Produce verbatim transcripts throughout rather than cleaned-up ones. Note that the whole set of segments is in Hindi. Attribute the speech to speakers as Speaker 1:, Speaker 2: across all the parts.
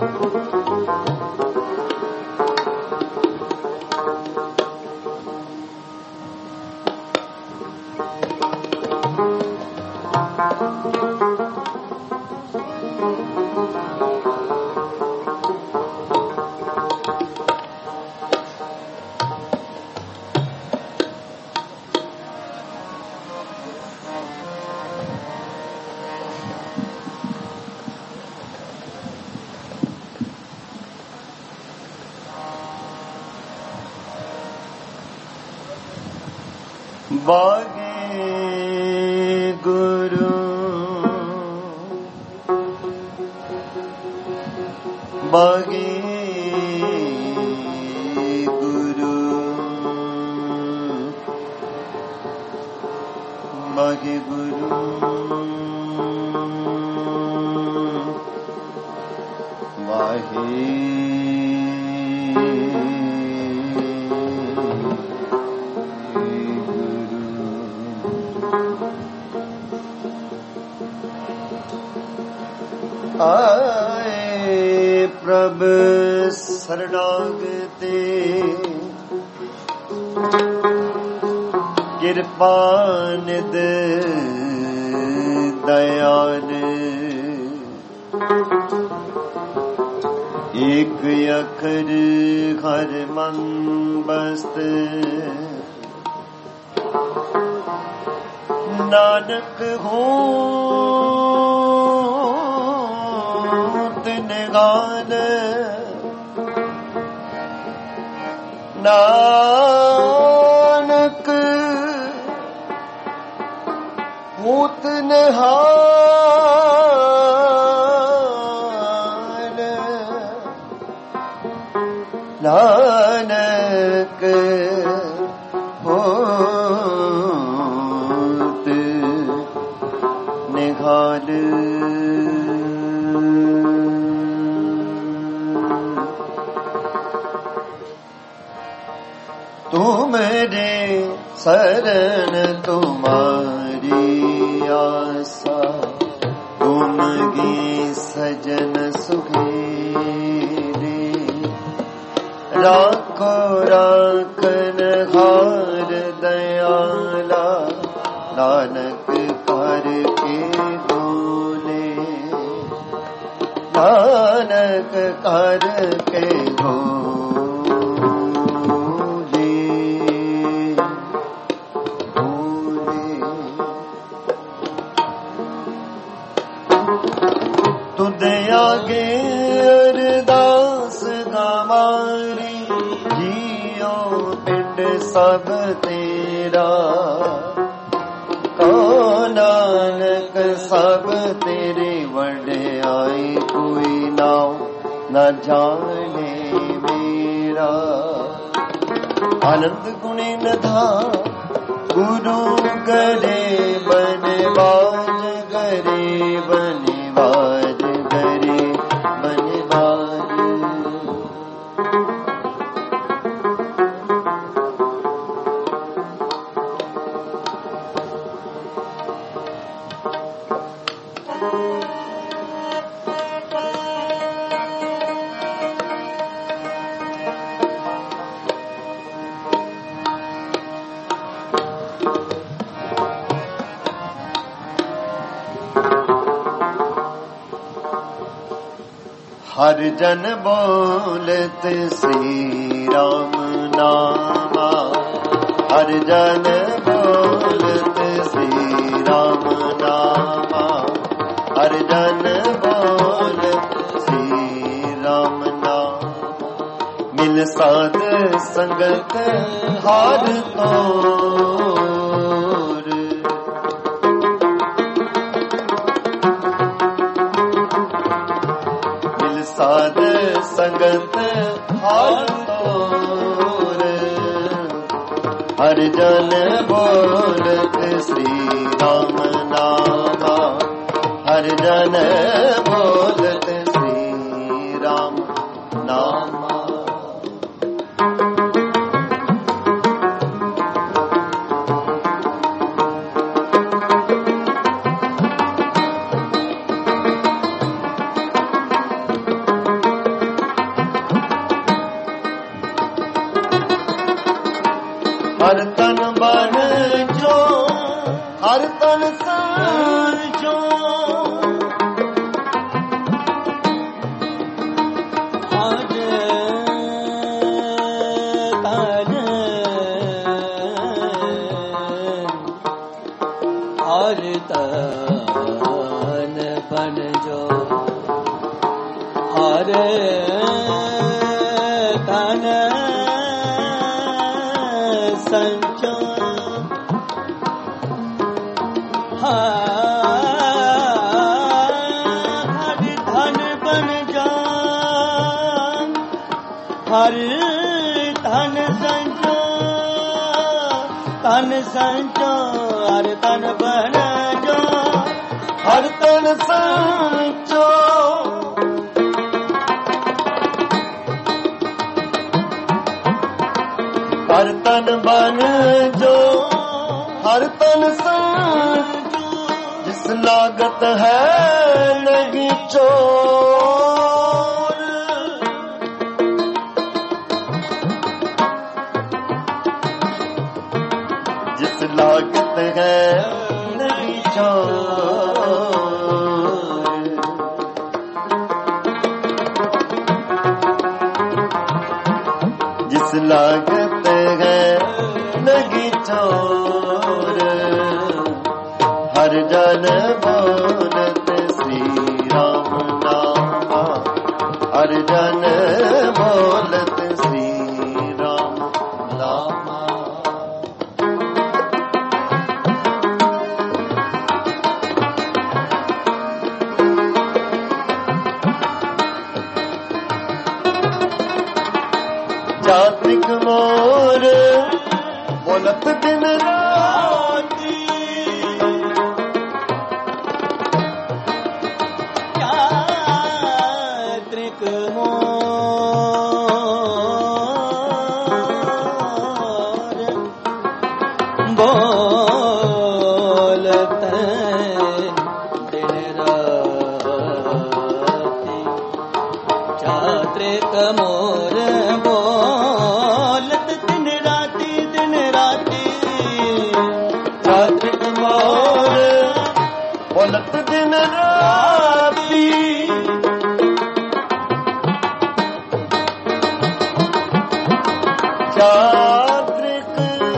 Speaker 1: बागे गुरु बागे गुरु बागे गुरु बागे आए प्रभ शरणागते कृपा निध दयान एक अखर हर मन बस्त नानक हो गान नानक होत निहाल नानक होत निहाल तुमरे शरण तुम्हारी आशा तुमगे सजन सुखेरे राखो राखन हार दयाला नानक कर के बोले नानक कर के बोले आगे अरदास गवारी जियो पिंड सब तेरा को नानक सब तेरे वड्याई कोई नाम न जाने मेरा आनंद गुणे न था गुरु करे बनवाज करे बनवाज करे बनवाज हर जन बोलत श्री राम नामा हर जन बोलत श्री राम नामा हर जन बोलत श्री राम नाम मिल साध संगत हार तोर मिल साध संगत हार तोर हर जन बोलत श्री राम नामा हर जन बोलत श्री राम नामा हर तन बन जो हर तन साँचो संचो हर तन बन जो हर तन संचो हर तन बन जो हर तन संचो जिस लागत है नहीं चोर जिस लागत है नहीं चोर जिस लागत है नहीं चोर हर जन बोलत श्री राम नामा हर जन बोलत श्री राम नामा चात्रिक मोर बोलत दिन राती चात्रिक मोर बोलत दिन राती चात्रिक मोर बोलत दिन राती चात्रिक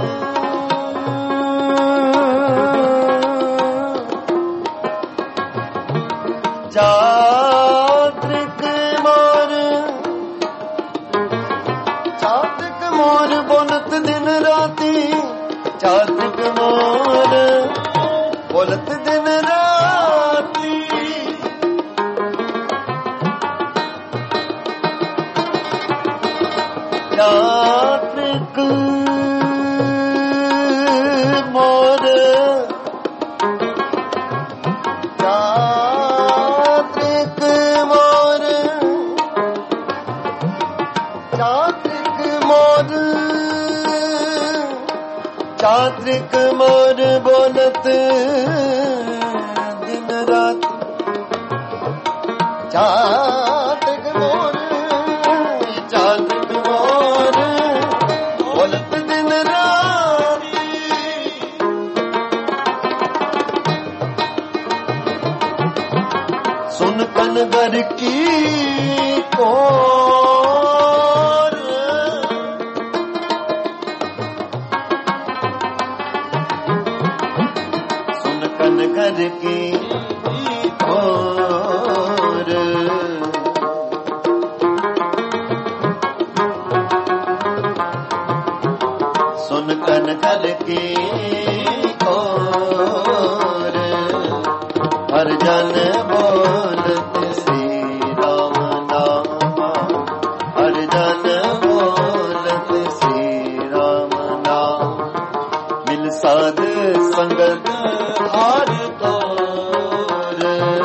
Speaker 1: चात्रिक मोर चात्रिक मोर बोलत दिन राती चात्रिक मोर बोलत दिन राती चात्रिक मोर चात्रिक मोर चात्रिक मोर चात्रिक मोर बोलत दिन रात चात्रिक मोर चात्रिक मोर बोलत दिन रात सुन कनगर की कोर सुन कनगर की कोर सुन कनगर की कोर हर जन बोलत श्री राम नामा हर जन बोलत श्री राम नाम मिल साध संगत हार तोर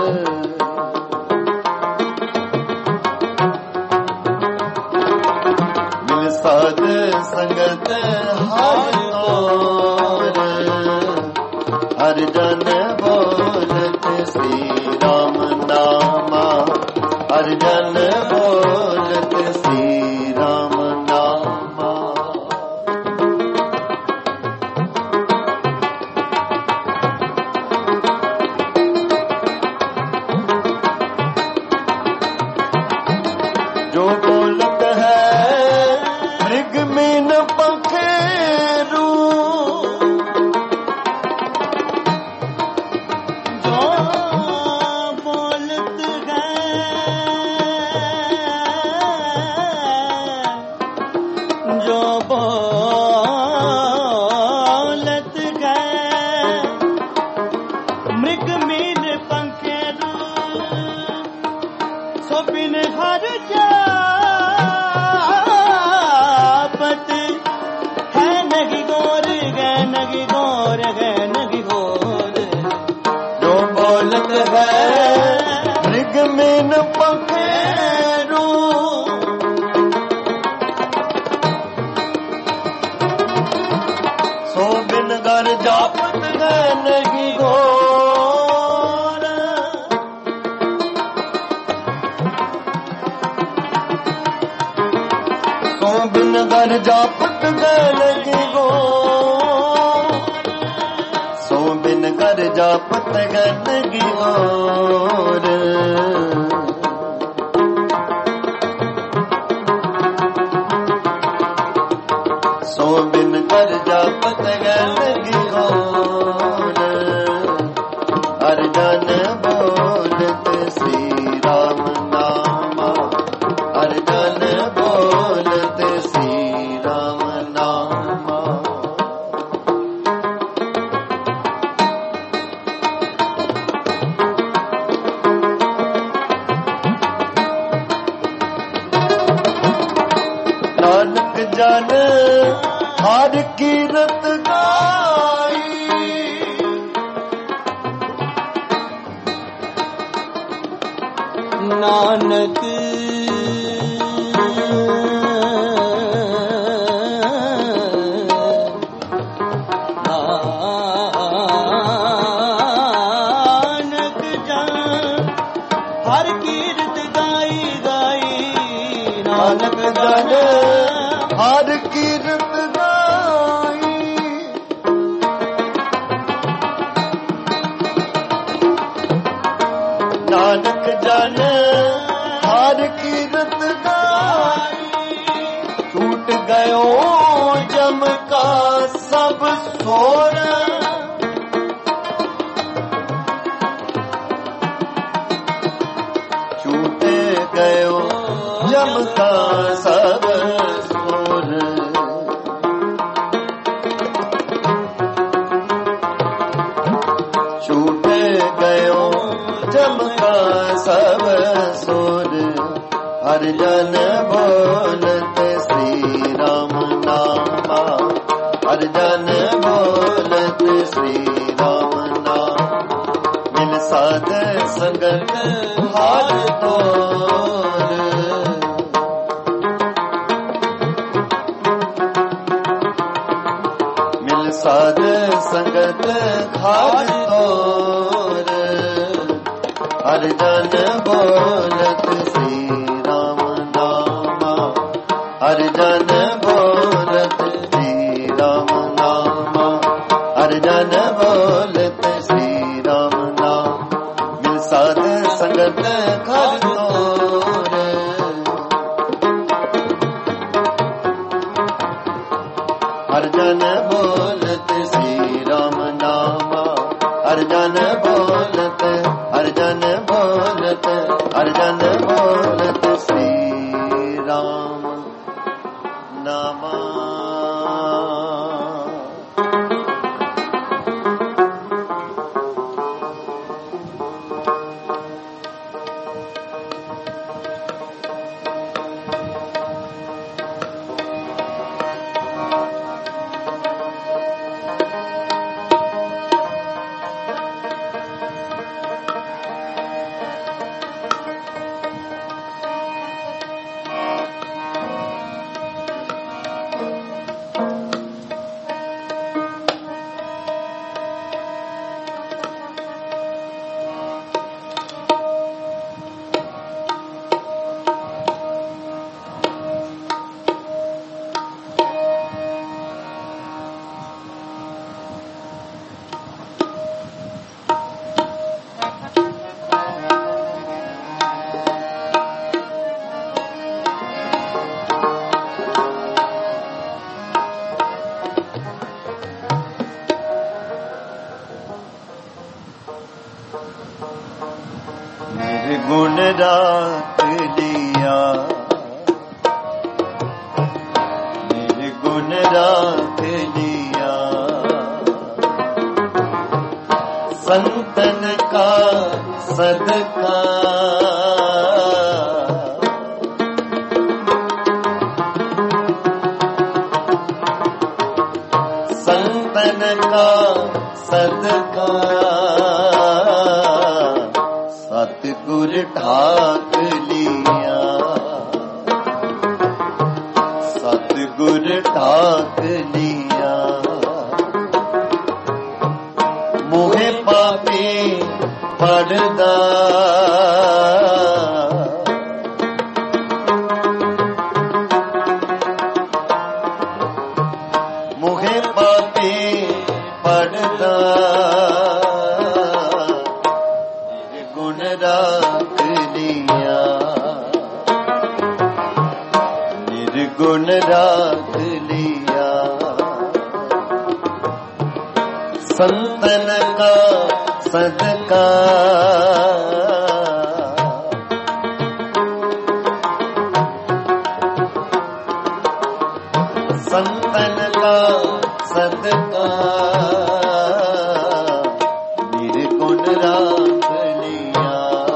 Speaker 1: मिल साध संगत हार तोर हर जन बोलत श्री राम नामा हर जन बोलत श्री राम नामा जो बोलत है मृग मीन पखेरू,
Speaker 2: जो बोलत है जो बोलत है मृग मीन पंखेरू, सो बिन हर जापत है नगी गोर गै नगी गोर गै नगी गोर।
Speaker 1: जो बोलत है मृग मीन पखेरू, सो बिन घर जापत है नगी घोर। सो बिन घर जापत है नगी घोर, सो बिन घर जापत है नगी घोर। सो बिन कर जापत गलगी घोर। हर जन बोलत श्री राम नामा, हर जन बोलत श्री राम नामा। नानक जन हर कीरत गाई,
Speaker 2: नानक नानक जन हर कीरत गाई गाई,
Speaker 1: नानक जन हर कीरत गाई। नानक जन हर कीरत गाई, छूट गयो जम का सब सोर। छूट गयो जम का सब सोर। छूट गयो जम का सब सोर। हर जन बोलत श्री राम नामा, हर जन बोलत श्री राम नाम। मिल साध संगत हार तोर, मिल साध संगत हार तोर। हर जन बोलत श्री राम नामा, हर जन बोलत श्री राम नामा, हर जन बोलत श्री राम नाम। मिल साध संगत हर तोर, हर जन बोलत श्री राम नामा, हर जन बोलत, हर जन बोलत, हर जन बोलत श्री राम नामा। लिया, निर्गुण राख लिया। संतन का सदका संतन का सदका सतगुर ठाक लिया, सतगुर ठाक लिया। मोहे पापी पड़दा मोहे पापी पड़दा निर्गुण राख लिया, निर्गुण राख लिया। संतन का सदका संतन का सदका निर्गुण राख लिया,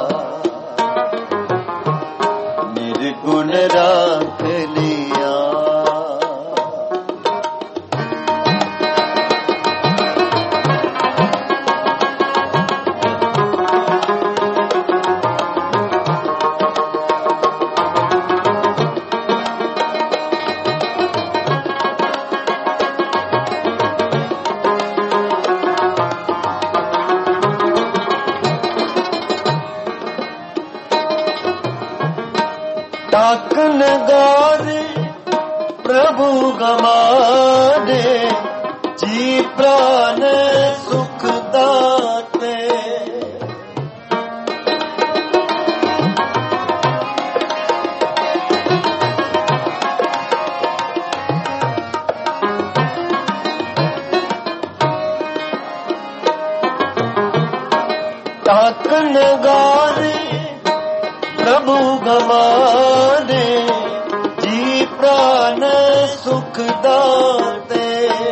Speaker 1: निर्गुण राख लिया। टाकन गारे प्रभु गमारे, जी प्राण सुख दाते। टाकन गारे प्रभु गमारे, जी प्राण सुख दाते।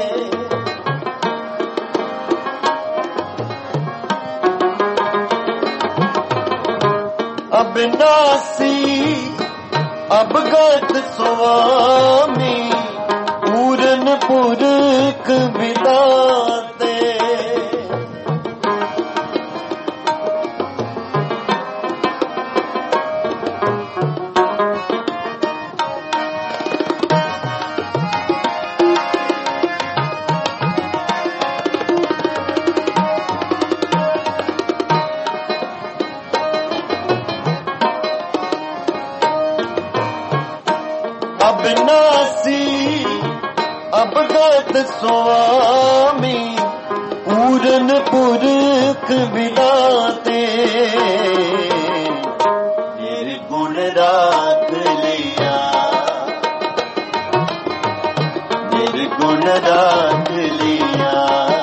Speaker 1: अविनाशी अवगत स्वामी, पूरन पुरख विदाते। अविनाशी अवगत स्वामी, पूरन पुरख विदाते। निर्गुण राख लिया, निर्गुण राख लिया।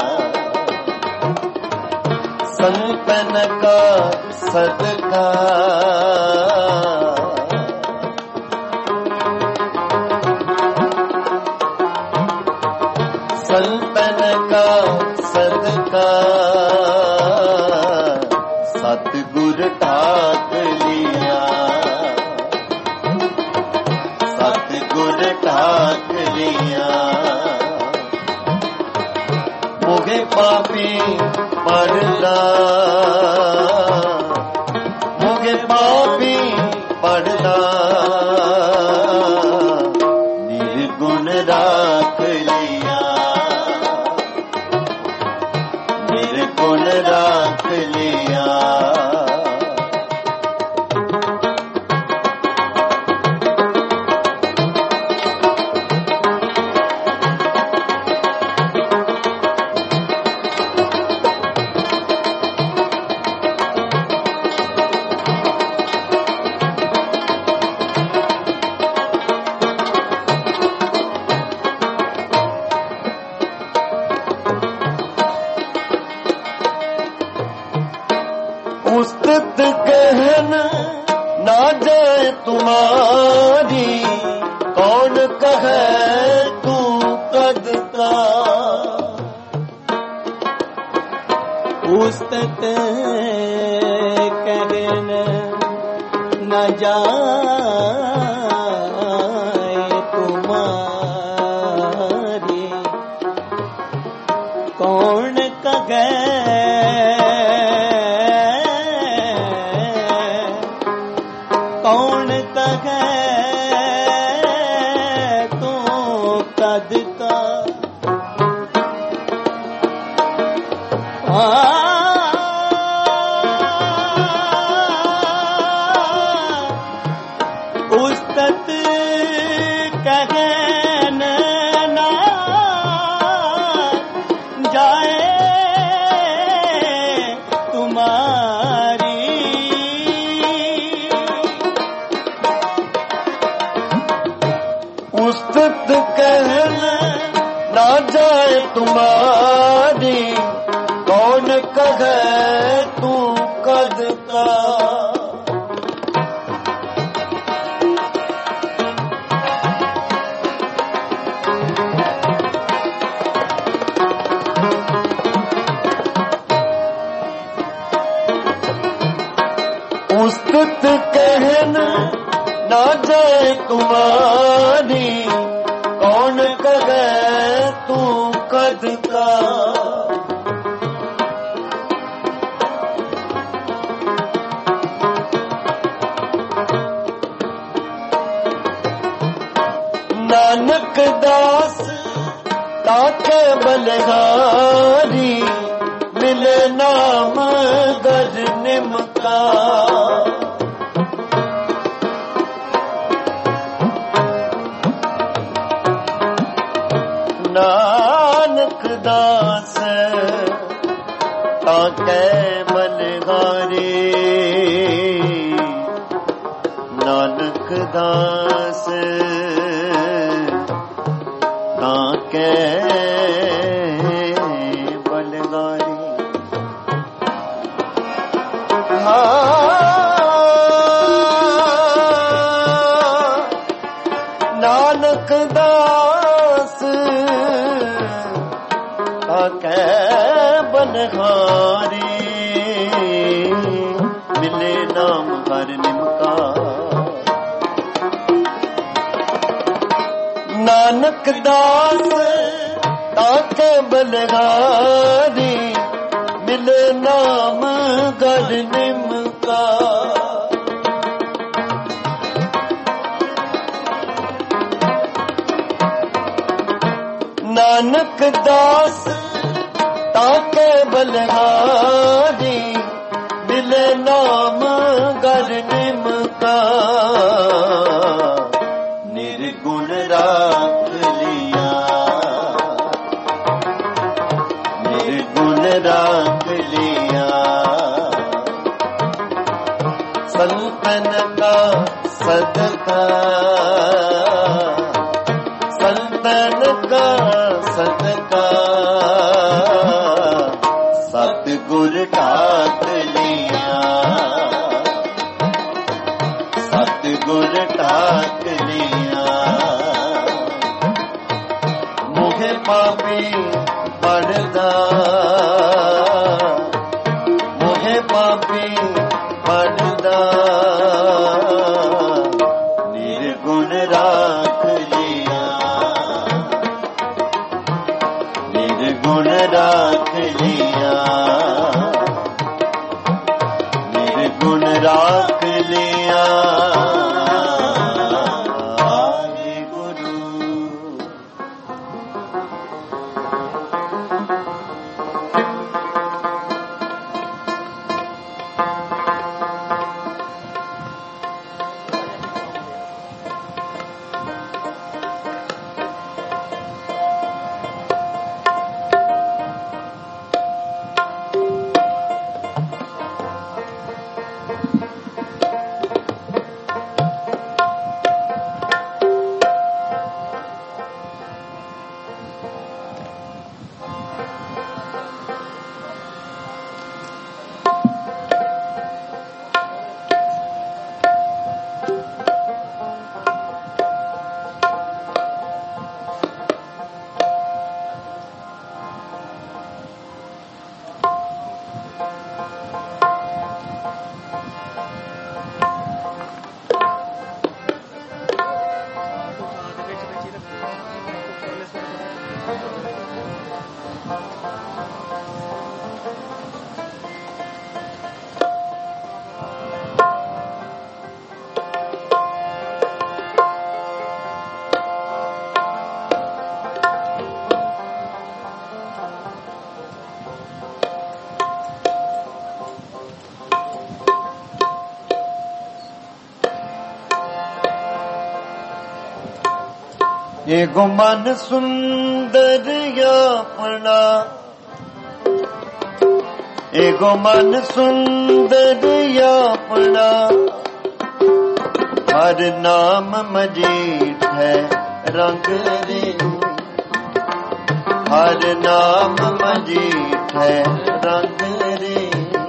Speaker 1: संतन का सदका संतन का सदका सतगुर ठाक लिया, सतगुर ठाक लिया। मोहे पापी पड़दा मोहे पापी पड़दा निर्गुण राख लिया, निर्गुण राख लिया। जाए तुम्हारी, कौन कहे तू कद का।
Speaker 2: उस्तत कहन न जाए तुम्हारी, कौन कहे कौन कहे तू कद का। उस्तत कहन न जाए तुम्हारी,
Speaker 1: उस्तत कहन ना जाए तुम्हारी, कौन कहे तू कद का। उस्तत कहन ना जाए तुम्हारी, कौन कहे तू कद का। नानक दास ताके बलिहारी, मिले नाम गज निमका। नानक दास ताके बलिहारी, नानक दास ताके बलिहारी। नानक दास ताके बलिहारी, मिले नाम हर निमका। नानक दास ताके बलिहारी, मिले नाम गर निमका। नानक दास ताके बलिहारी, मिले नाम गर निमका। निर्गुण राख लिया, निर्गुण राख लिया। संतन का सदका, संतन का सदका। सतगुर ठाक लिया, सतगुर ठाक लिया। मुझे पापी पढ़दा, मुझे पापी पढ़दा। निर्गुण राख लिया, निर्गुण राख लिया। निर्गुण राख लिया। हरि गुरु। एगो मन सुंदर अपना, एगो मन सुंदर अपना, हर नाम मजीठ है रंग रे, हर नाम मजीठ है रंग रे।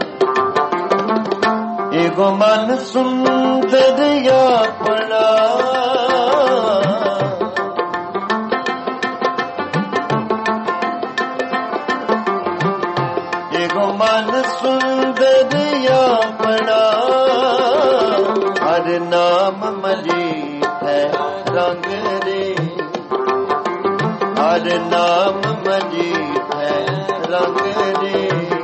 Speaker 1: एगो मन सुंदर अपना, एगो मन सुंदर अपना, हर नाम मजीठ है रंग रे, हर नाम मजीठ है रंग रे।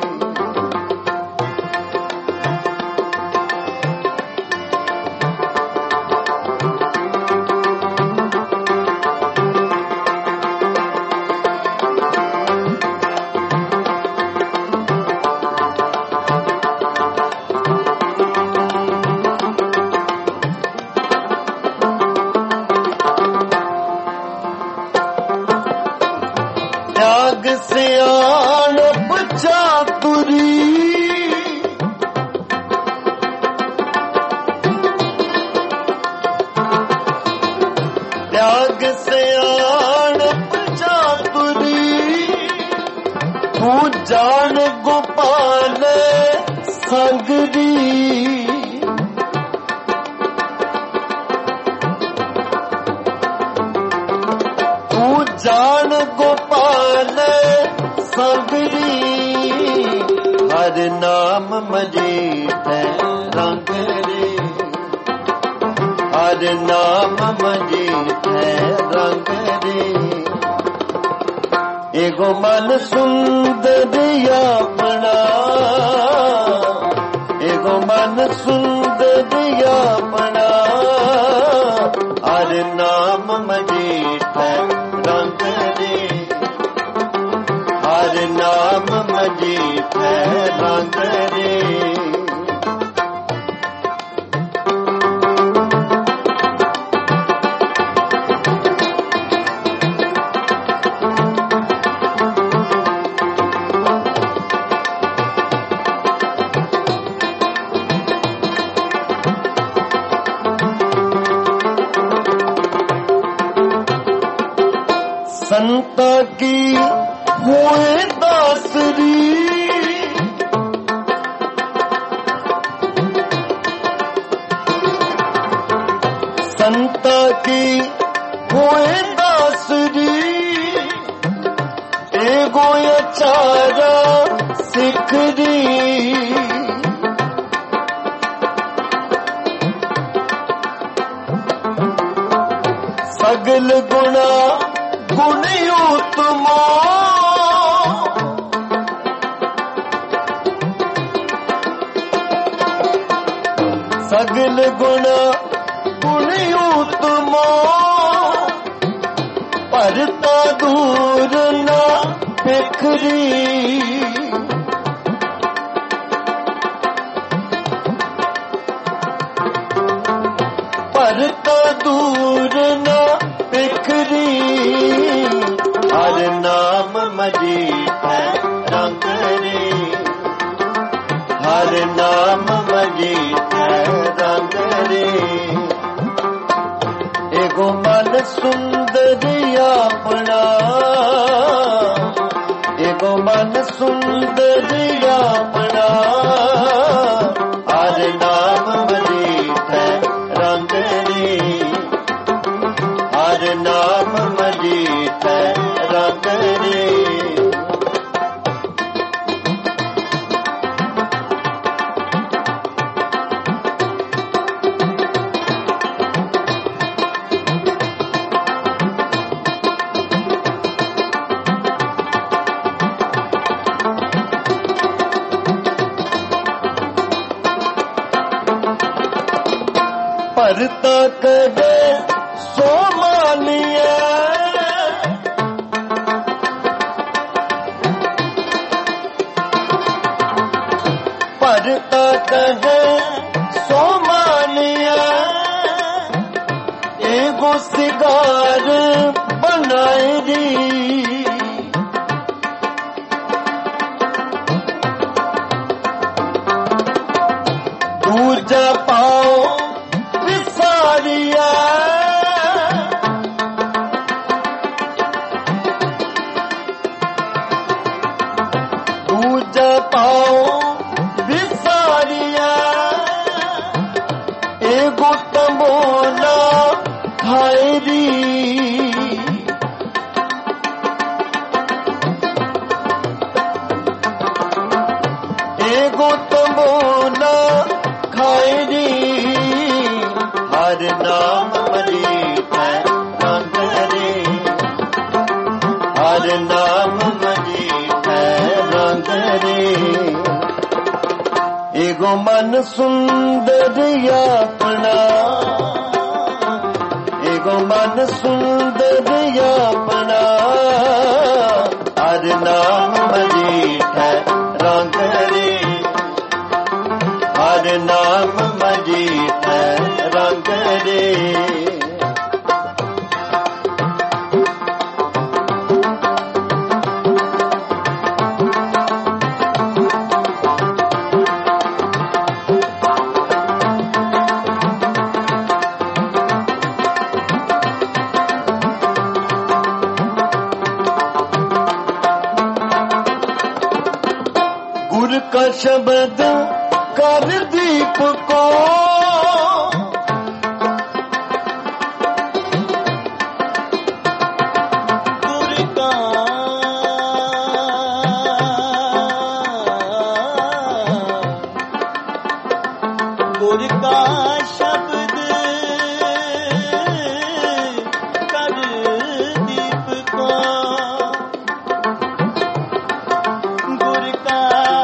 Speaker 1: त्याग सियाणप चातुरी, त्याग सियाणप चातुरी, तू जान गोपाल संगरी। तू जान गोपाल सबरी, हर नाम मजीठ है रंग रे, हर नाम मजीठ है रंग रे। एगो मन सुंदर अपना, एगो मन सुंदर अपना, हर नाम मजीठ है रंग रे, हर नाम मजीठ है रंग रे। संता की हुए दासरी, संता की हुए दासरी, एगो अचारा सिखरी। सगल गुणा गुणयुतमो, सगल गुण गुणयुतमो, परता दूर न बिखरी। परता दूर न बिखरी, हर नाम मजीठ है रंग रे, हर नाम मजीठ है रंग रे। एगो मन सुंदर अपना, एगो मन सुंदर अपना, हर नाम मजीठ है रंग रे, हर नाम मजीठ है रंग रे। परता कहे सो मानिए, परता कहे सो मानिए, एगो सिगार शायरी दूजा पाओ विसारिया दूजा पाओ विसारिया एगो तमोना खायरी एगो तमोना खायरी हर नाम मजीठ रंग रे हर नाम मजीठ रंग रे एगो मन सुंदर अपना एगो मन सुंदर अपना हर नाम मजीठ रंग रे हर नाम मजीठ रंग रे गुर का शब्द कर दीप को
Speaker 2: गुर का गुर का शब्द कर दीप को गुर का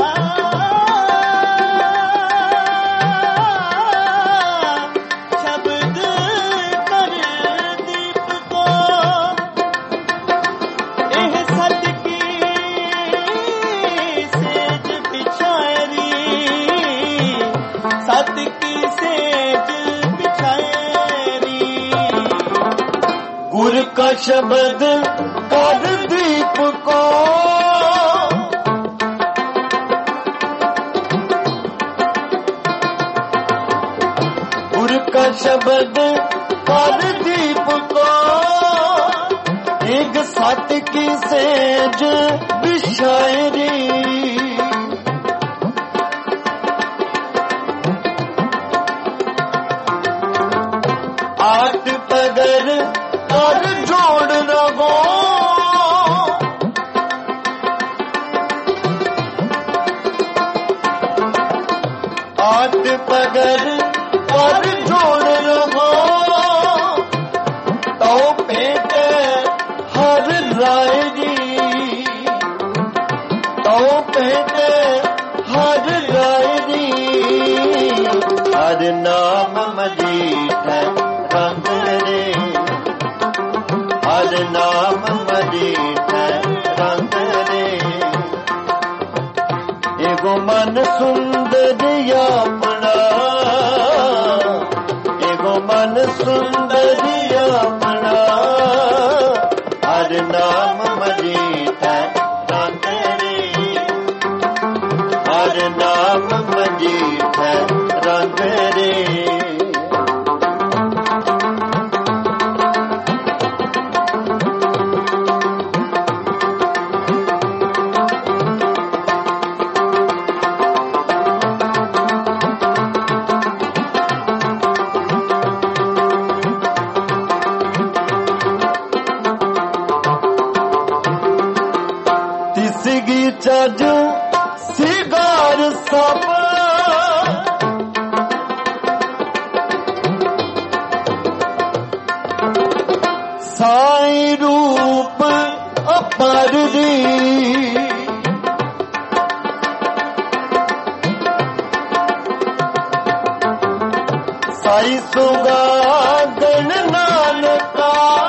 Speaker 1: गुर का शब्द कर दीप को गुर का शब्द कर दीप को एक सत की सेज बिशायरी आठ पगर और जोड़ रहो आठ पगर और जोड़ रहो तो पेट हर रायरी तो पेट हर रायरी हर नाम मजीठ रंग रे हर नाम मजीठ रंग रे एगो मन सुंदर अपना एगो मन सुंदर अपना हर नाम मजीठ रंग रे हर नाम मजीठ रंग रे तिसगी चज सिगार सब साई रूप अपर दी साई सुगागन नानका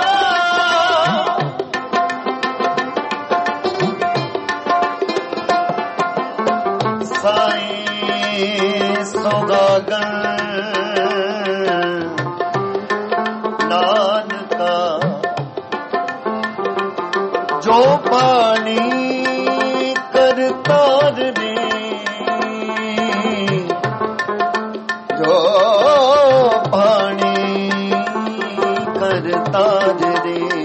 Speaker 1: साई सुगागन नानका कर ताज रे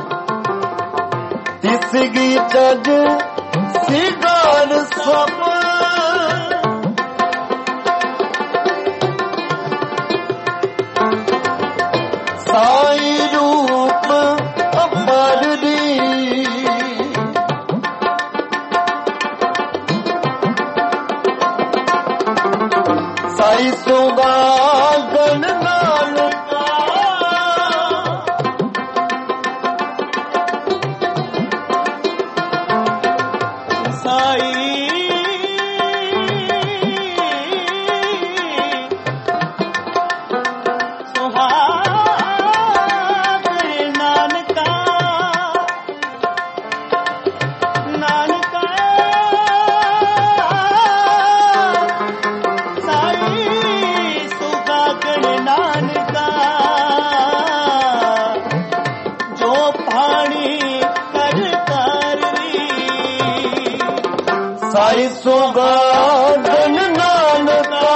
Speaker 1: तिसगी चज सिगार सब साई रूप अमर दी साई सुगागन नानका
Speaker 2: साई
Speaker 1: साई सुगागन नानका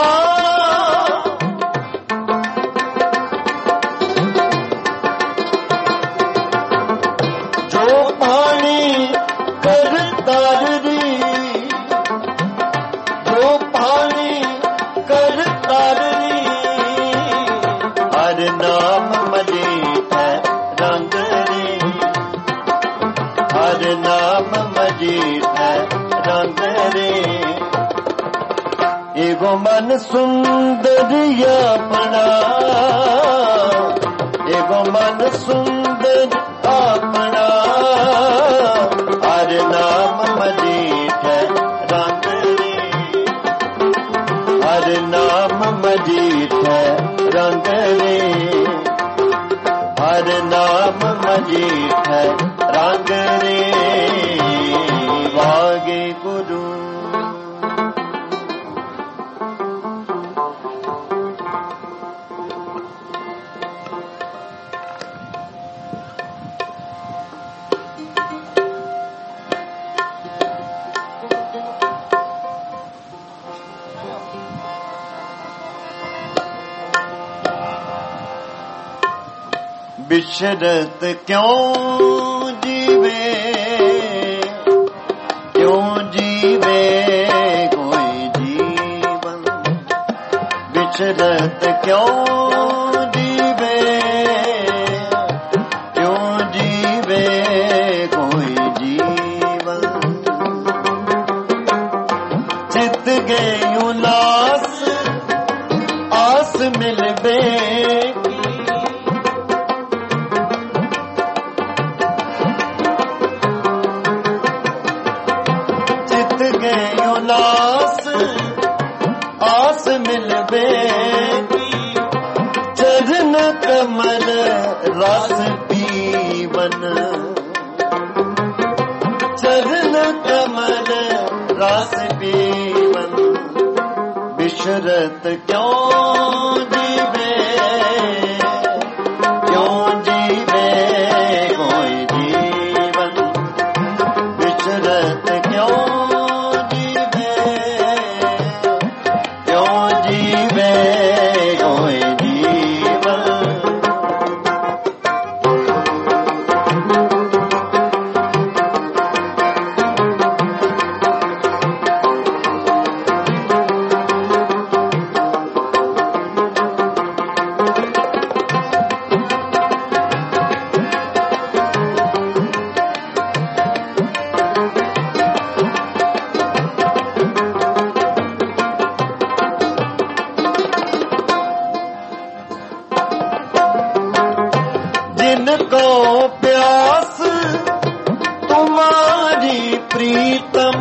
Speaker 1: जो पानी कर तारी जो पानी कर तारी हर नाम मजीठ रंग रे हर नाम मजीठ रंग रे एगो मन सुंदरिया अपना एगो मन सुंदर अपना हर नाम मजीठ रंग रे हर नाम मजीठ रंग रे हर नाम मजीठ रंग रे वागे गुरु बिशरत क्यों जीवे क्यों जीवे कोई जीवन बिशरत क्यों जीवे क्यों जीवे कोई जीवन चित गए उल्लास आस मिलबे उल्लास आस मिलबे चरण कमल रस पीवन चरण कमल रस पीवन बिशरत क्यों जीवे क्यों जीवे कोई जीवन बिशरत क्यों जिनको प्यास तुम्हारी प्रीतम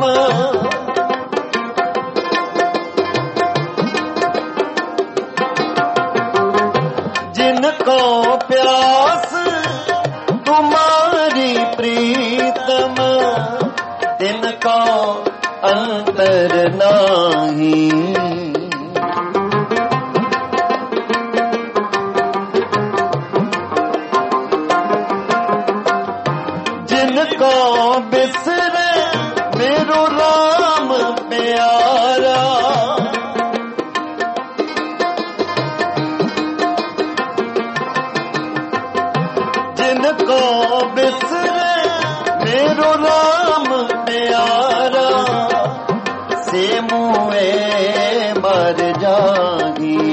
Speaker 1: जिनको प्यास तुम्हारी प्रीतम तिनको अंतर नाही जिनको बिसरे मेरो राम प्यारा जिनको बिसरे मेरो राम प्यारा, से मुए मर जागी।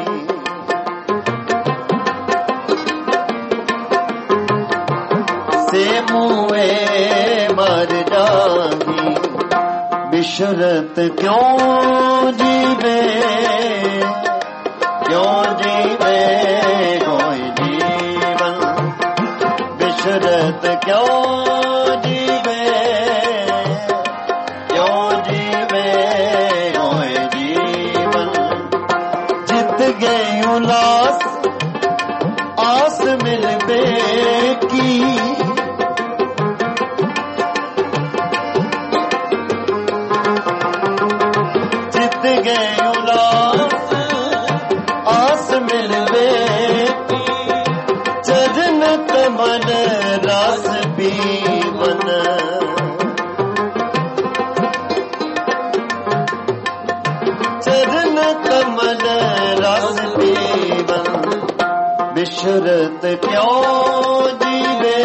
Speaker 1: से मुए मर जागी, बिशरत क्यों जीवे, क्यों जीवे कोई जीवन, बिशरत क्यों जीवे, क्यों जीवे कोई जीवन। जित गई उलास आस मिलबे की, जित गए उलास आस मिलवे की, चरण कमल रास पीवन। चरण कमल रास पीवन, बिशरत क्यों जीवे,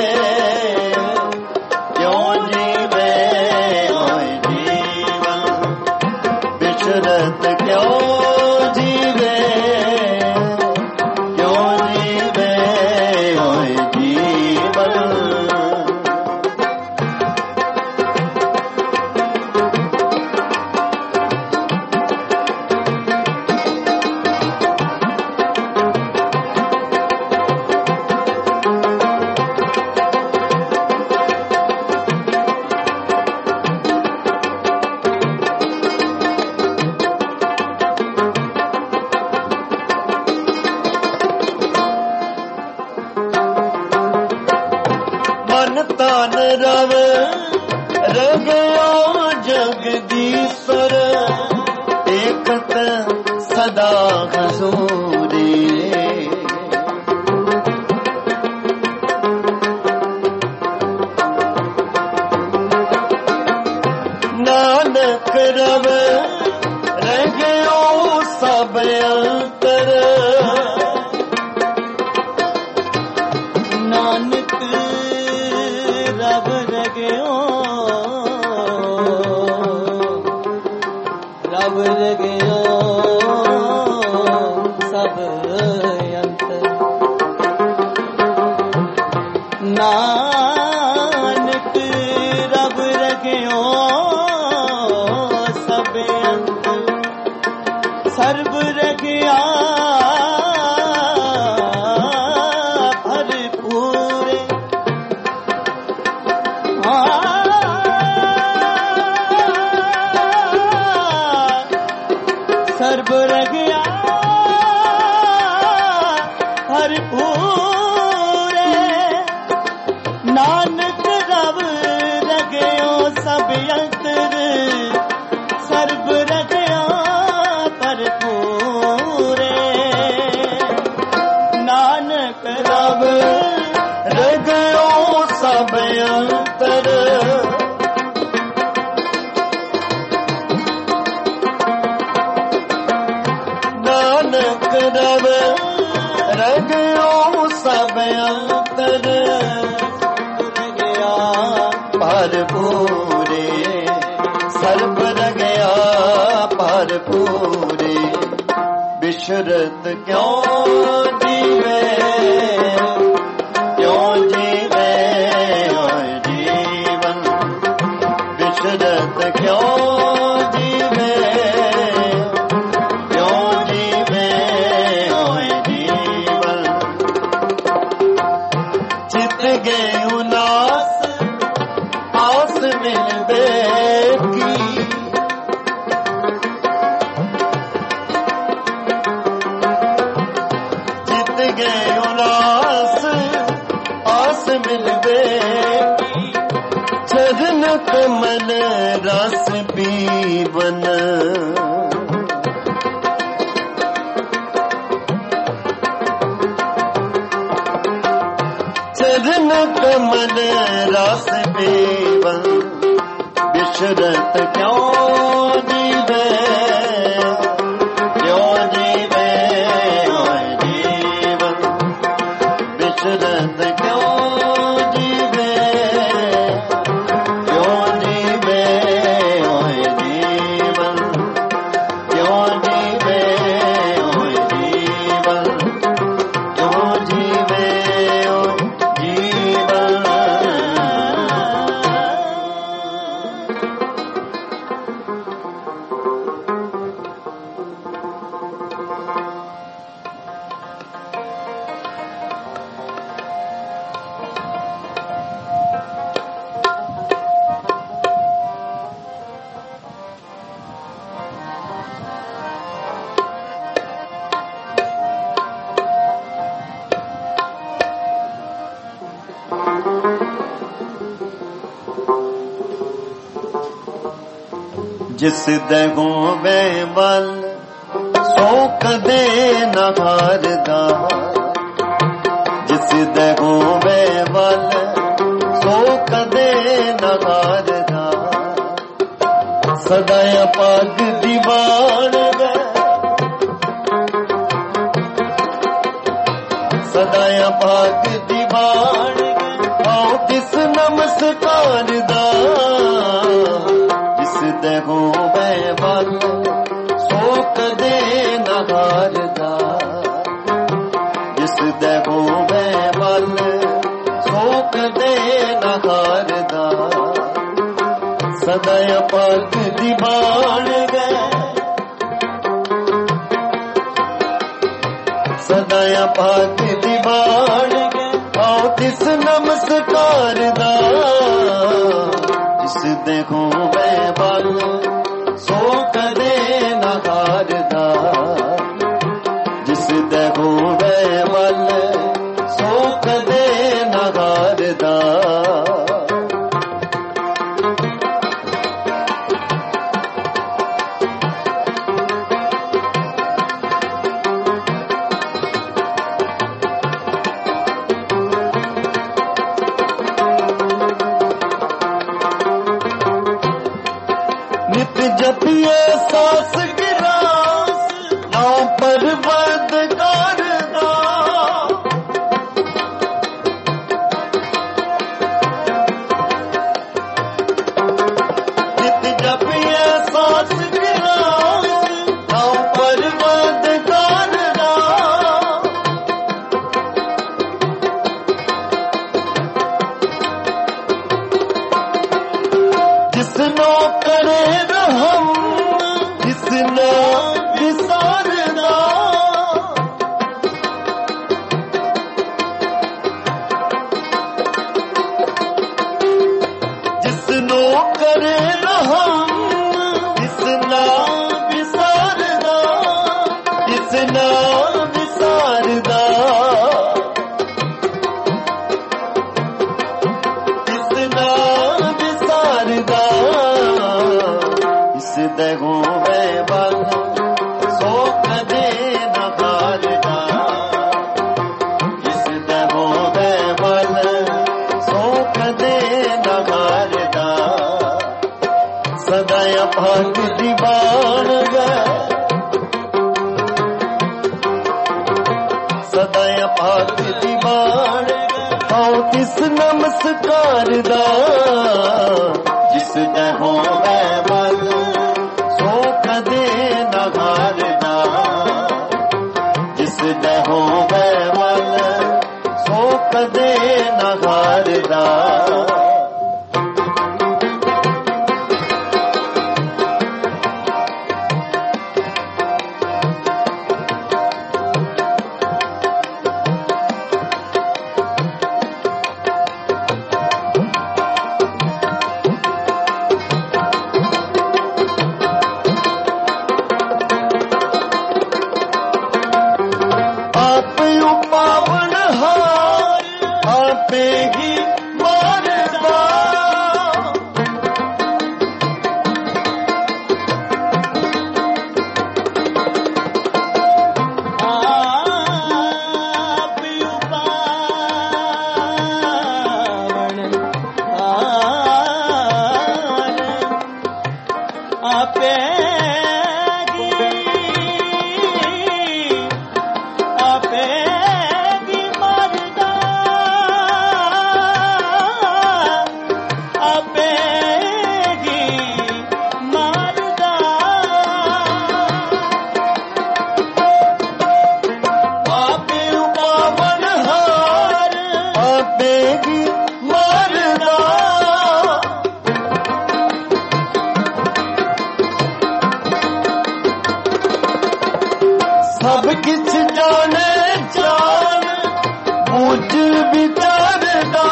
Speaker 1: क्यों जीवे कोई जीवन, बिशरत क्यों जीवे, क्यों जीवे कोई जीवन। तान रव रगया जगदीश्वर, एकत सदा हसूरे। नानक रव रगयो सब अंतर, नानक रब रगयो, रब रगयो सब अंतर। नानक रब रगयो सब अंतर, सर्ब रगया सर्ब रगया भरपूरे। नानक रब रगयो सब अंतर, सर्ब रगया भरपूरे। नानक रब रगयो सब अंतर, नानक रब रगयो सब अंतर, रगया भरपूरे। सर्ब रगया भरपूरे, बिशरत क्यों जीवे, क्यों जीवे जीवन, बिशरत क्यों जीवे, गए उलास आस मिलबे की, जित गए उलास आस मिलबे की, चरण कमल रस पीवन। चरण कमल रस पीवन, बिशरत क्यों जीवे, क्यों जीवे जीवन, बिशरत क्यों ਜਿਸ ਦੇ ਹੋਵੇ ਵੱਲ ਸੋ ਕਦੇ ਨਾ ਹਾਰਦਾ, ਜਿਸ ਦੇ ਹੋਵੇ ਵੱਲ ਸੋ ਕਦੇ ਨਾ ਹਾਰਦਾ। ਸਦਾ ਅਪਾਗ ਦੀਵਾਨ ਵੇ, ਸਦਾ ਅਪਾਗ ਦੀਵਾਨ ਵੇ, ਆਓ ਤਿਸ ਨਮਸਕਾਰ ਦਾ। ਜਿਸ ਦੇ ਹੋਵੇ ਵੱਲ ਸੋ ਕਦੇ ਨਾ ਹਾਰਦਾ, ਜਿਸ ਦੇ ਹੋਵੇ ਵੱਲ ਸੋ ਕਦੇ ਨਾ ਹਾਰਦਾ। ਸਦਾ ਅਪਾਗ ਦੀਵਾਨ ਵੇ, ਸਦਾ ਅਪਾਗ ਦੀਵਾਨ ਵੇ, ਆਓ ਤਿਸ ਨਮਸਕਾਰ ਦਾ। ਜਿਸ ਦੇ ਹੋਵੇ ਵੱਲ ਸੋ ਕਦੇ ਨਾ ਹਾਰਦਾ, ਜਿਸ ਦੇ ਹੋਵੇ ਵੱਲ ਸੋ ਕਦੇ ਨਾ ਹਾਰਦਾ। ਨਿਤ ਜਪੀਏ ਸਾਸ ਗਿਰਾਸ, ਨਾਮ ਪਰਵਰਦਗਾਰ ਦਾ। ਨਿਤ ਜਪੀਏ ਸਾਸ ਗਿਰਾਸ, ਨਾਮ ਪਰਵਰਦਗਾਰ ਦਾ। ਜਿਸਨੋ ਕਰੇ रहम, जिसना विसारदा। जिसनो करे रहम, जिसना विसारदा, जिसना विसारदा। जिसना विसारदा। जिस दे होवे ਵੱਲ ਸੋ ਕਦੇ ਨਾ ਹਾਰਦਾ, ਜਿਸ ਦੇ ਹੋਵੇ ਵੱਲ ਸੋ ਕਦੇ ਨਾ ਹਾਰਦਾ। ਸਦਾ ਅਪਾਗ ਦੀਵਾਨ ਵੇ, ਸਦਾ ਅਪਾਗ ਦੀਵਾਨ ਵੇ, ਆਓ ਤਿਸ ਨਮਸਕਾਰ ਦਾ। ਜਿਸ ਦੇ ਹੋਵੇ ਵੱਲ ਸੋ ਕਦੇ ਨਾ ਹਾਰਦਾ, ਜਿਸ ਦੇ ਹੋਵੇ ਵੱਲ ਸੋ ਕਦੇ ਨਾ ਹਾਰਦਾ। ਆਪੇ ਹੀ ਮਾਰਦਾ, ਆਪ ਉਪਾਵਨ ਹਾਰ, ਆਪੇ ਸਭ ਕਿਛ ਜਾਣੇ ਜਾਣ ਬੁੱਝ ਵਿਚਾਰਦਾ,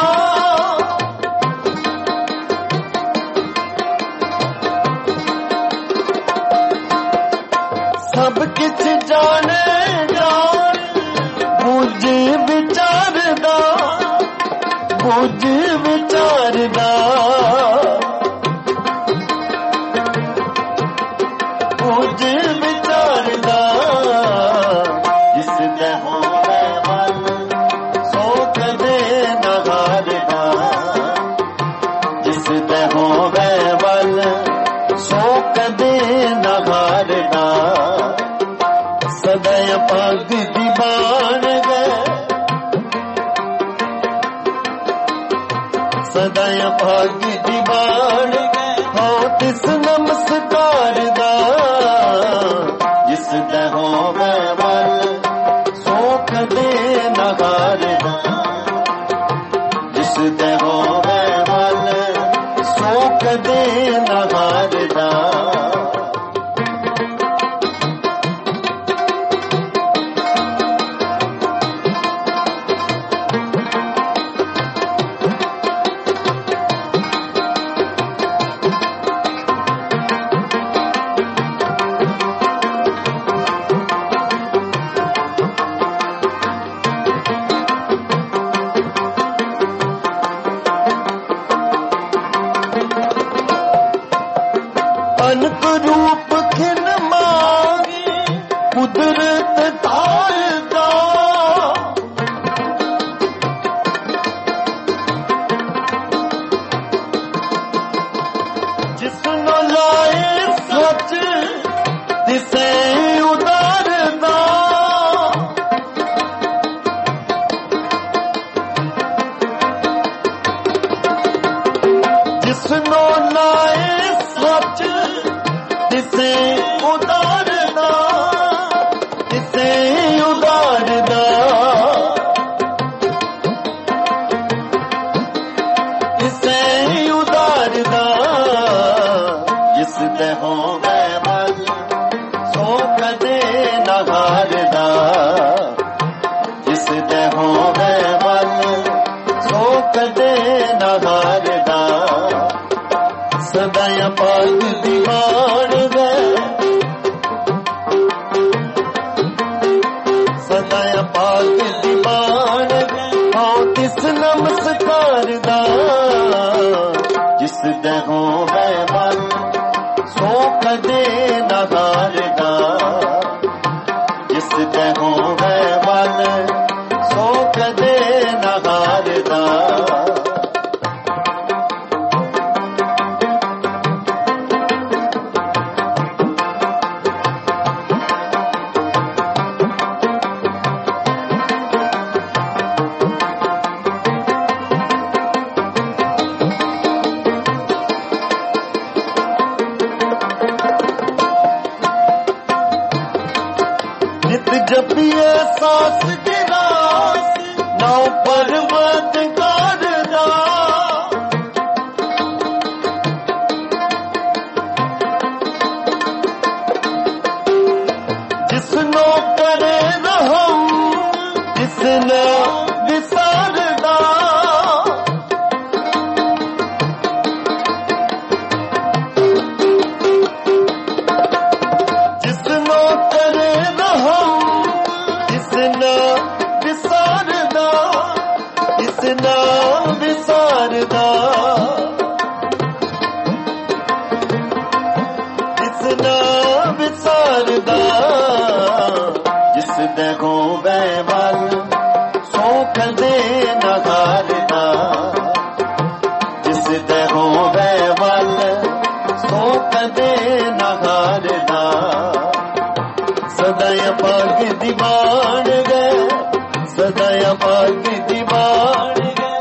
Speaker 1: ਸਭ ਕਿਛ ਜਾਣੇ ਜਾਣ ਬੁੱਝ ਵਿਚਾਰਦਾ, ਬੁੱਝ ਵਿਚਾਰਦਾ। ਸਦਾਈ ਭਾਗੀ ਦੀ ਬਾਣ ਹੋ ਤਿਸ ਨਮਸਕਾਰ ਦਾ ਜਿਸ ਦੇ ਹੋਵੇ ਵੱਲ ਸੋ ਕਦੇ ਨਾ ਹਾਰਦਾ ਜਿਸ ਦੇ ਹੋਵੇ ਵੱਲ ਸੋ ਕਦੇ ਨਾ ਹਾਰਦਾ ਅਨਕ ਰੂਪ ਖਿਨ ਮਾਂਗੇ ਕੁਦਰਤ ਤਾਰਦਾ ਜਿਸ ਨੂੰ ਲਾਏ ਸੱਚ ਦਿਸੇ ਉਦਾਰਦਾ ਜਿਸ ਨੂੰ ਲਾਏ ਸੱਚ ਤਿਸੇ ਉਦਾਰਦਾ ਤਿਸੇ ਉਦਾਰਦਾ ਤਿਸੇ ਉਦਾਰਦਾ ਜਿਸ ਦੇ ਹੋਵੇ ਵੱਲ ਸੋ ਕਦੇ ਨਾ ਹਾਰਦਾ ਜਿਸ ਦੇ ਹੋਵੇ ਵੱਲ ਸੋ ਕਦੇ ਨਾ ਹਾਰਦਾ ਸਦਾਈ ਭਾਗ ਦੀ ਬਾਣ ਗਏ ਸਦਾਈ ਭਾਗ ਦੀ ਬਾਣ ਗਏ ਹੋ ਤਿਸ ਨਮਸਕਾਰ ਦਾ ਜਿਸ ਦੇ ਹੋਵੇ ਵੱਲ ਸੋ ਕਦੇ ਨਾ ਹਾਰਦਾ ਜਿਸ ਦੇ ਹੋਵੇ ਵੱਲ ਸੋ ਕਦੇ ਨਾ ਹਾਰਦਾ ਨਿਤ ਜਪੀਏ ਸਾਸ ਦੀ ਰਾਸ ਨੌ ਪਰਵਤ ਕਰਦਾ ਜਿਸ ਨੂੰ ਕਰੇ ਰਹਮ ਜਿਸ ਨੇ ਵਿਸਾਰਦਾ ਜਿਸ ਨੂੰ ਕਰੇ ਰਹਮ ਜਿਸ ਨਾ ਵਿਸਾਰਦਾ ਜਿਸ ਨਾ ਵਿਸਾਰਦਾ ਜਿਸ ਨਾ ਵਿਸਾਰਦਾ ਜਿਸ ਦੇ ਹੋਵੇ ਵੱਲ ਸੋ ਕਦੇ ਨਾ ਹਾਰਦਾ ਜਿਸ ਦੇ ਹੋਵੇ ਵੱਲ ਸੋ ਕਦੇ ਨਾ ਹਾਰਦਾ ਸਦਾਈ ਭਾਗ ਦੀ ਬਾਣ ਗਏ ਸਦਾਈ ਭਾਗ ਦੀ ਬਾਣ ਗਏ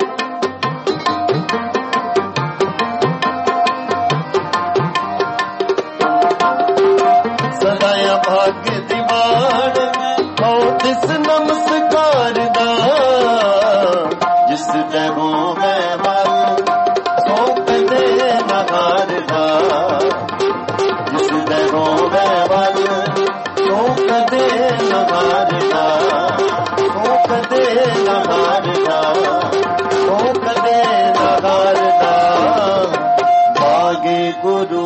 Speaker 1: ਸਦਾਈ ਭਾਗ ਦੀ ਬਾਣ ਗਏ ਹੋ ਤਿਸ ਨਮਸਕਾਰ ਦਾ ਜਿਸ ਦੇ ਹੋਵੇ ਵੱਲ ਸੋ ਕਦੇ ਨਾ ਹਾਰਦਾ ਜਿਸ ਦੇ ਹੋਵੇ ਵੱਲ ਸੋ ਕਦੇ ਨਾ ਹਾਰਦਾ ਸੋ ਕਦੇ ਨਾ ਹਾਰਦਾ ਸੋ ਕਦੇ ਨਾ ਹਾਰਦਾ ਭਾਗੇ ਗੁਰੂ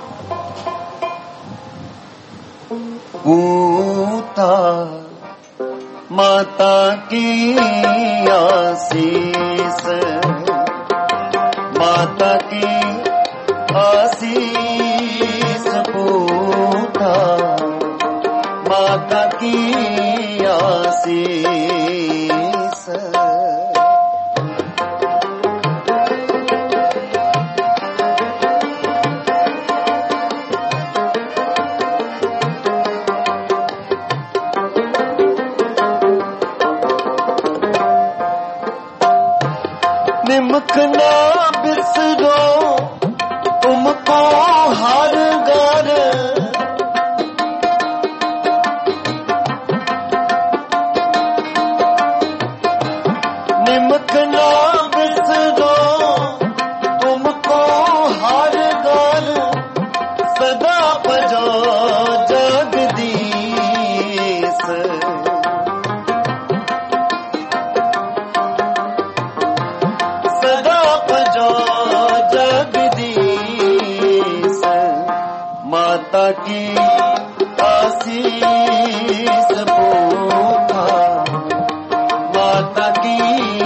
Speaker 1: ਕੂਤਾ माता की आशीष, माता की आशीष पूता, माता की आशीष। निमक ना बिसरो तुमको हर घर, निमक ना बिसरो तुमको हर घर, सदा भजो जगदीश, सदा भजो जगदीश। माता की आशीष पूता, माता की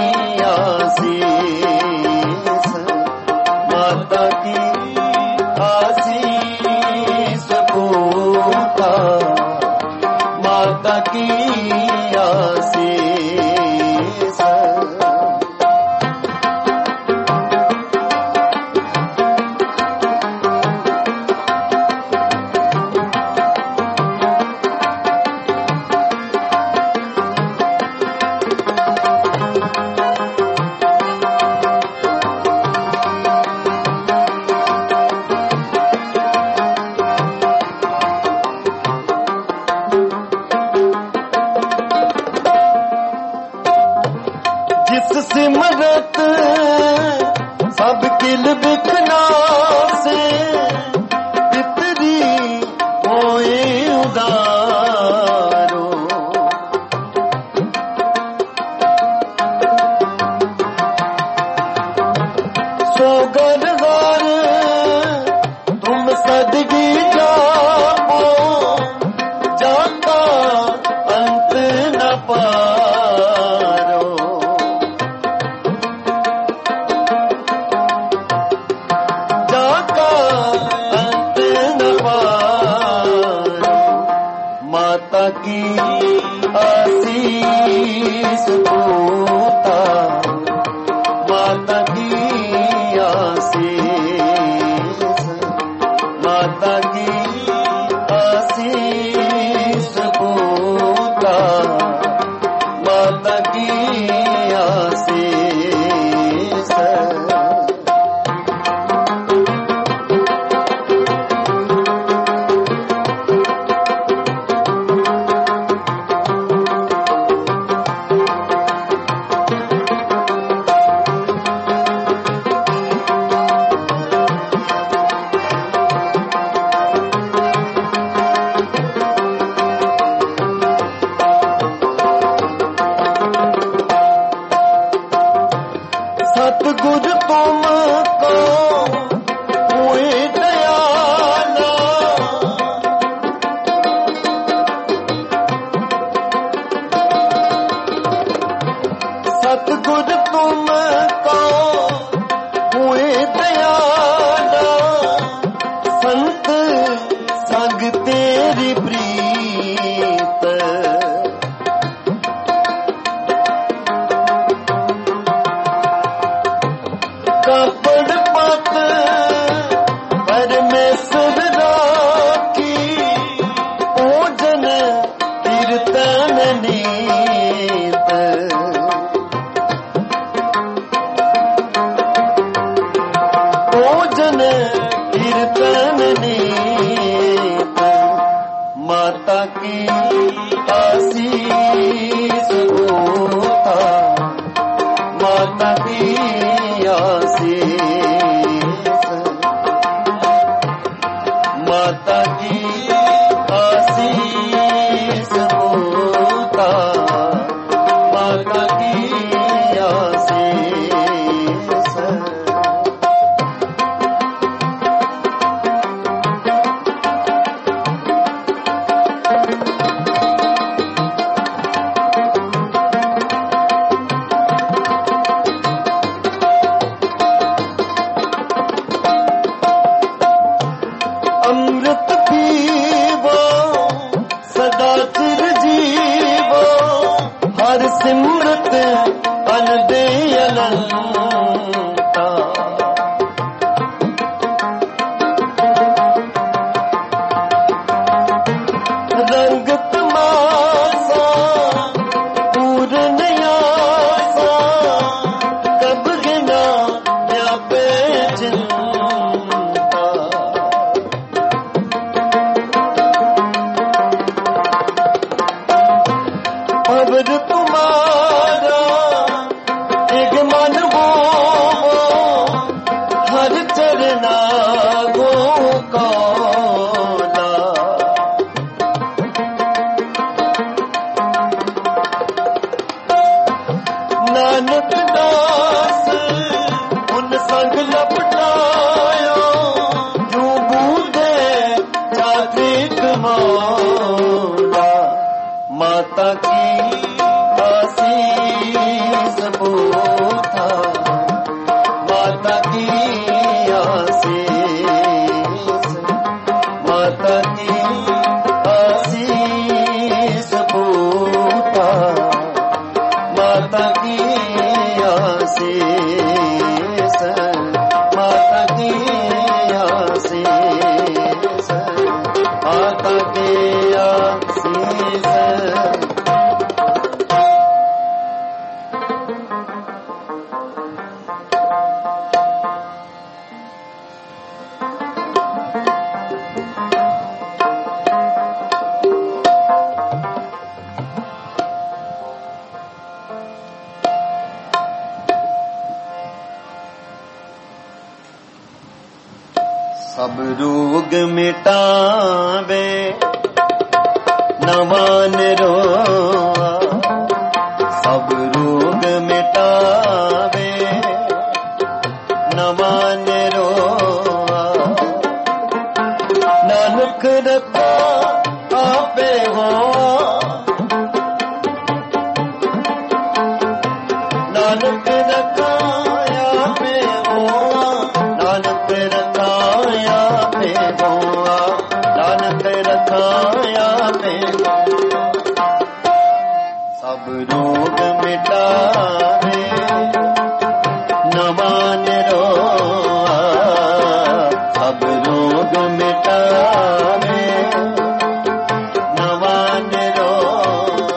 Speaker 1: आशीष, माता की आशीष पूता, माता की आशीष। जिस सिमरत सब किल बिखनासे, पितरी होए उदारो, सोगर घर तुम सदगी जापो, जाता अंत न पारो, जाता अंत न पारो। माता की आशीष पूता, माता की आशीष, माता की आशीष पूता, माता की आशीष। सतगुर तुमको हुए दयाला, सतगुर तुमको हुए दयाला, संत संग तेरी प्रीत, कपड़ पत परमेश्वर राखी, पूजन कीर्तन नीत, पूजन कीर्तन नीत। माता की आशीष पूता, माता की आशीष, माता की आशीष पूता, माता की आशीष। चिंता। रंग तमाशा पूर्ण आशा कब गिना व्यापे चिंता। अवर तुम्हारा एक मन वो हर चरना गो कौला। नानक दास उन संग लपटायो जो बूंदे चात्रिक मौला। माता की आशीष बूथा, माता की आशीष, माता की आशीष बूथा, माता की आशीष, माता की आशीष, माता की आशीष। सब रोग मिटावे नवान रोआ, सब रोग मिटावे नवान रोआ। नानक रखा आपे होआ, नानक रखा आपे होआ, नानक रखा आपे होआ, नानक रखा आपे होआ। सब रोग मिटावे नवान रोआ, सब रोग मिटावे नवान रोआ।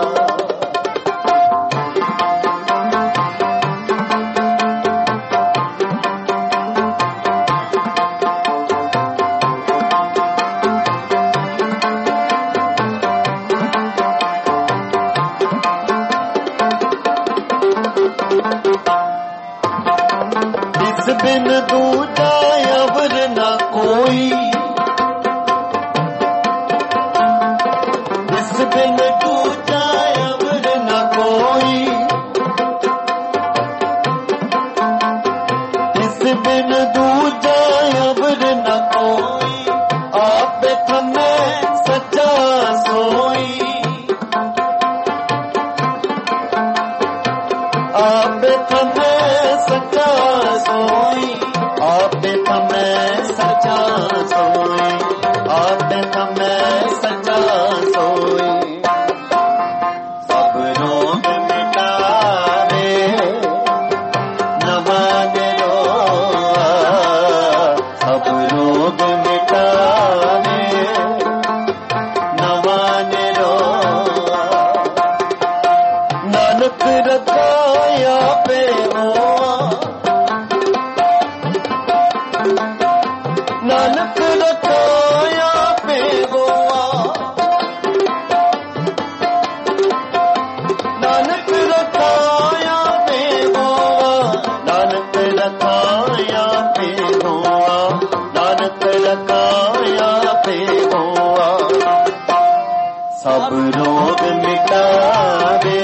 Speaker 1: इस बिन दूजा अवर न कोई, इस बिन दूजा अवर न कोई, इस बिन दूजा अवर न कोई। आप थमे सच्चा सोई, आप थमे सच्चा सोई, आप थमे सच्चा सोई, आप थमे सच्चा सोई। सब रोग मिटावे नवान रोआ, सब रोग मिटावे नवान रोआ। नानक रखाया पे होआ, नानक रखाया पे होआ, नानक रखाया पे होआ, नानक रखाया पे होआ, नानक रखाया पे होआ। सब रोग मिटावे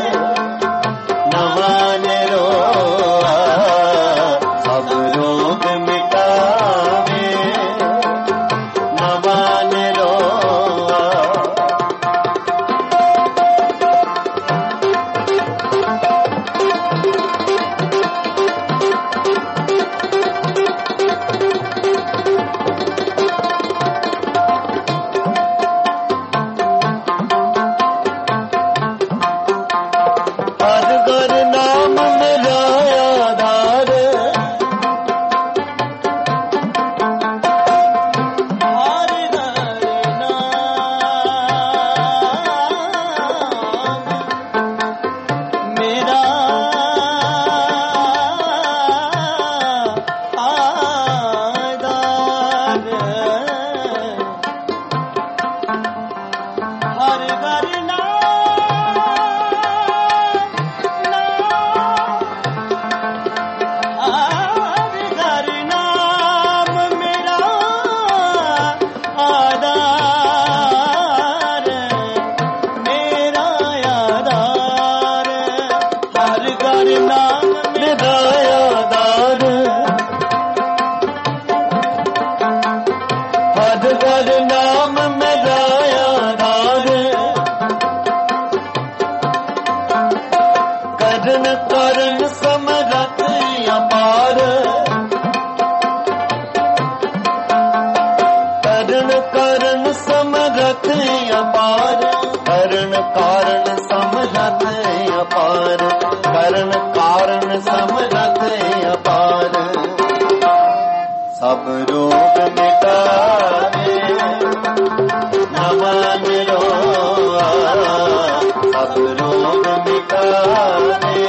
Speaker 1: नवान रोआ, सब रोग मिटावे नवान रोआ।
Speaker 2: ਹਰ ਹਰ
Speaker 1: ਕਰਨ ਕਾਰਨ ਸਮਰਥ ਅਪਾਰ ਸਭ ਰੋਗ ਮਿਟਾਵੇ ਨਮਨ ਰੋਆ ਸਭ ਰੋਗ ਮਿਟਾਵੇ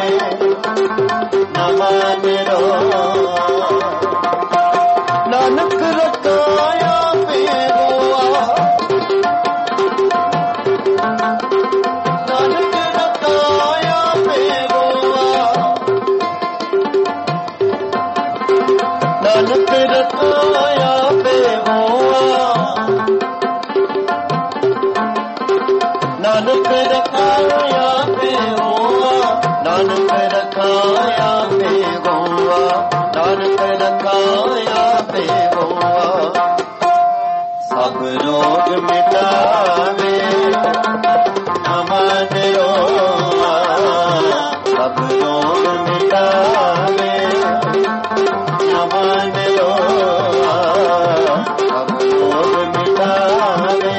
Speaker 1: ਨਮਨ ਰੋਆ ਨਾਨਕ ਰਕਾਇਆ ਪੇਰੋਆ ਨਾਨਕ ਰਕਾਇਆ ਨਾਨਕ ਰਕਾਇਆ ਬੇਵੋਆ ਨਾਨਕ ਰਕਾਇਆ ਬੇਵੋਆ ਨਾਨਕ ਰਕਾਇਆ ਬੇਵੋਆ ਨਾਨਕ ਰਕਾਇਆ ਬੇਵੋਆ ਸਭ ਰੋਗ ਮਿਟਾਵੇ ਨਮਨ ਰੋਆ ਸਭ ਰੋਗ ਮਿਟਾਵੇ ਨਮਨ ਰੋਆ ਸਭ ਰੋਗ ਮਿਟਾਵੇ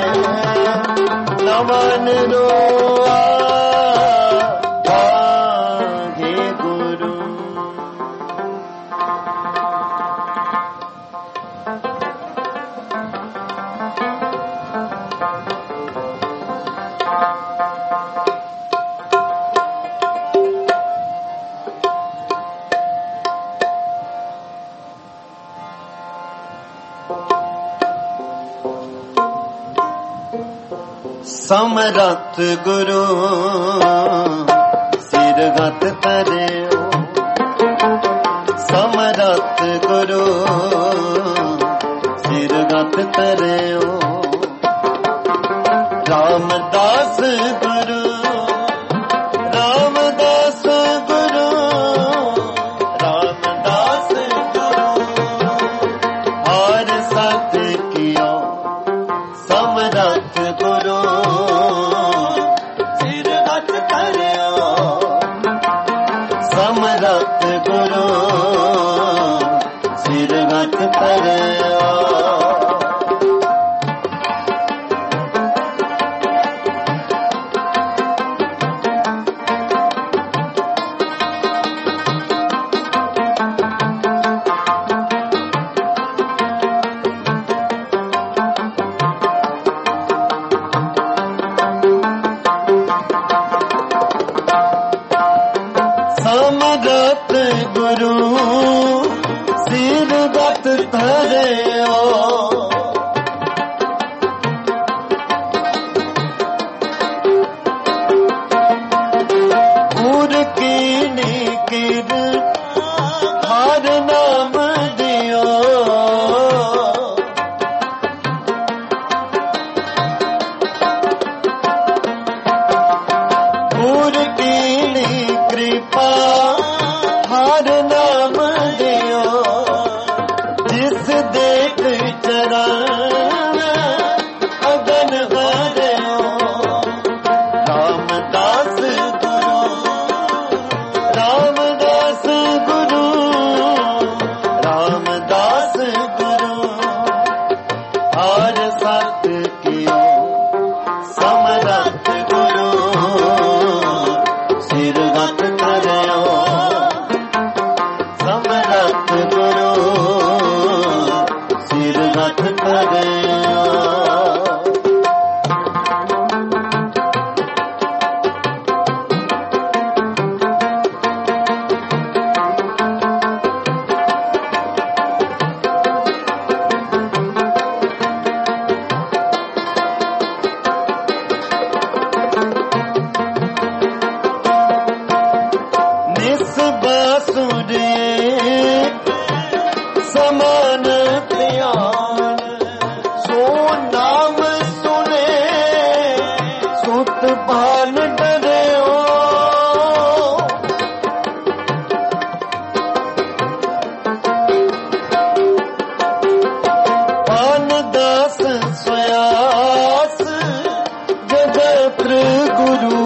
Speaker 1: ਨਮਨ ਰੋਆ ਵਾਹਿ ਗੁਰੂ। ਸਮਰੱਥ ਗੁਰੂ ਸਿਰਗਤ ਧਰਿਓ ਸਮਰੱਥ ਗੁਰੂ ਸਿਰਗਤ ਧਰਿਓ ਰਾਮਦਾਸ ਗੁਰੂ ਰਾਮਦਾਸ ਗੁਰੂ ਰਾਮਦਾਸ ਗੁਰੂ ਹਰ ਸਤ ਕੀਓ ਸਮਰੱਥ ਗੁਰੂ ਸਿਰਗਤ ਧਰਿਓ ਸਮਰੱਥ ਗੁਰੂ ਸਿਰਗਤ ਧਰਿਓ ਸਮਰੱਥ ਗੁਰੂ ਸਿਰਗਤ ਧਰਿਓ ਗੁਰ ਕੀਨੀ ਕਿਰ ਹਰ ਨਾਮ ਦਿਓ ਗੁਰ ਕੀਨੀ ਕਿਰਪਾ ਹਰ ਨਾਮ ਦਿਓ ਜਿਸ ਦੇਖ ਚਰਨ ਅਗਨ ਹਰਿਓ ਰਾਮਦਾਸ ਗੁਰੂ ਰਾਮਦਾਸ ਗੁਰੂ ਰਾਮਦਾਸ ਗੁਰੂ ਹਰ ਸਤ ਕੀਓ ਸਮਰੱਥ ਗੁਰੂ ਸਿਰਗਤ ਧਰਿਓ सूर्य समान ध्यान सो नाम सुने सुत भान डरे पान दास स्वयास जगत गुरु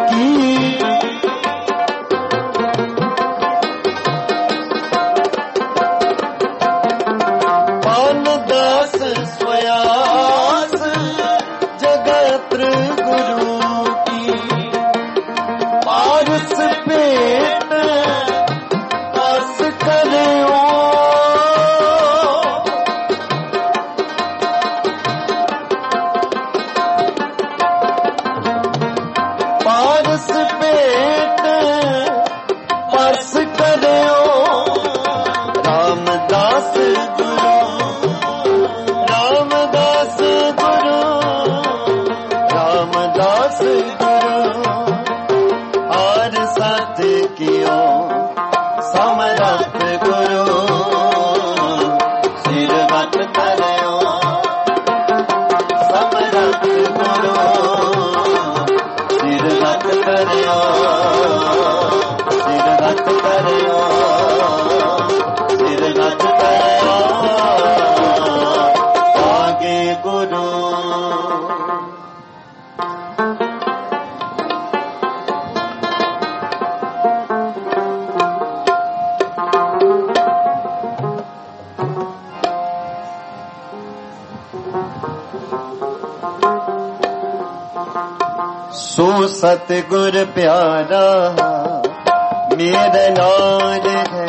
Speaker 1: सो सतगुर प्यारा मेरा नाल है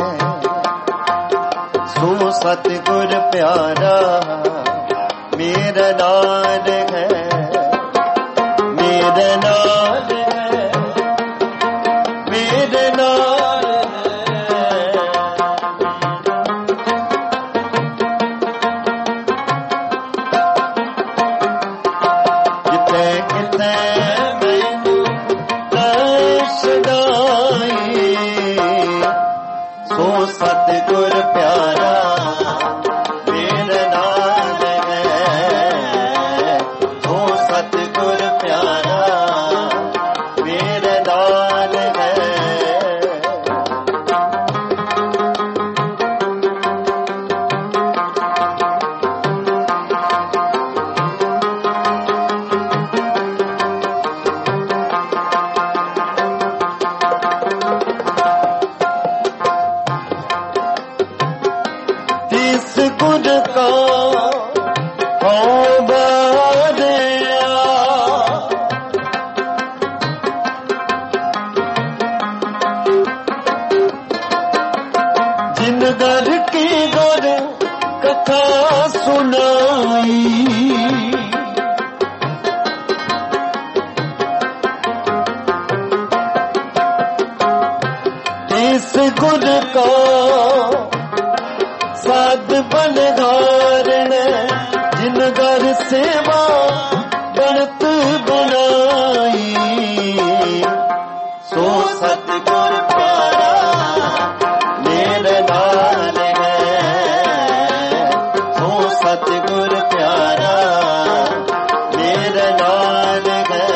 Speaker 1: सो सतगुर प्यारा मेरा नाल है मेरा नाल है मेरा नाल है किते किते सो सतगुर प्यारा मेरा नाल है सो सतगुर प्यारा मेरा नाल है गुर का हो बदया जिन दर की गुर कथा सुनाई इस गुर का साध बन धारण जिन घर सेवा बनत बनाई सो सतगुर प्यारा मेरा नाल है सो सतगुर प्यारा मेरा नाल है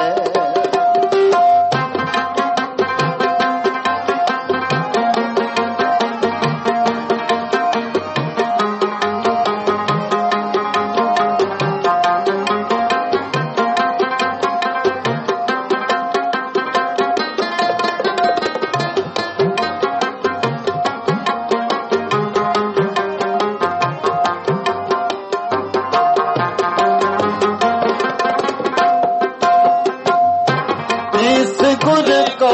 Speaker 1: गुर को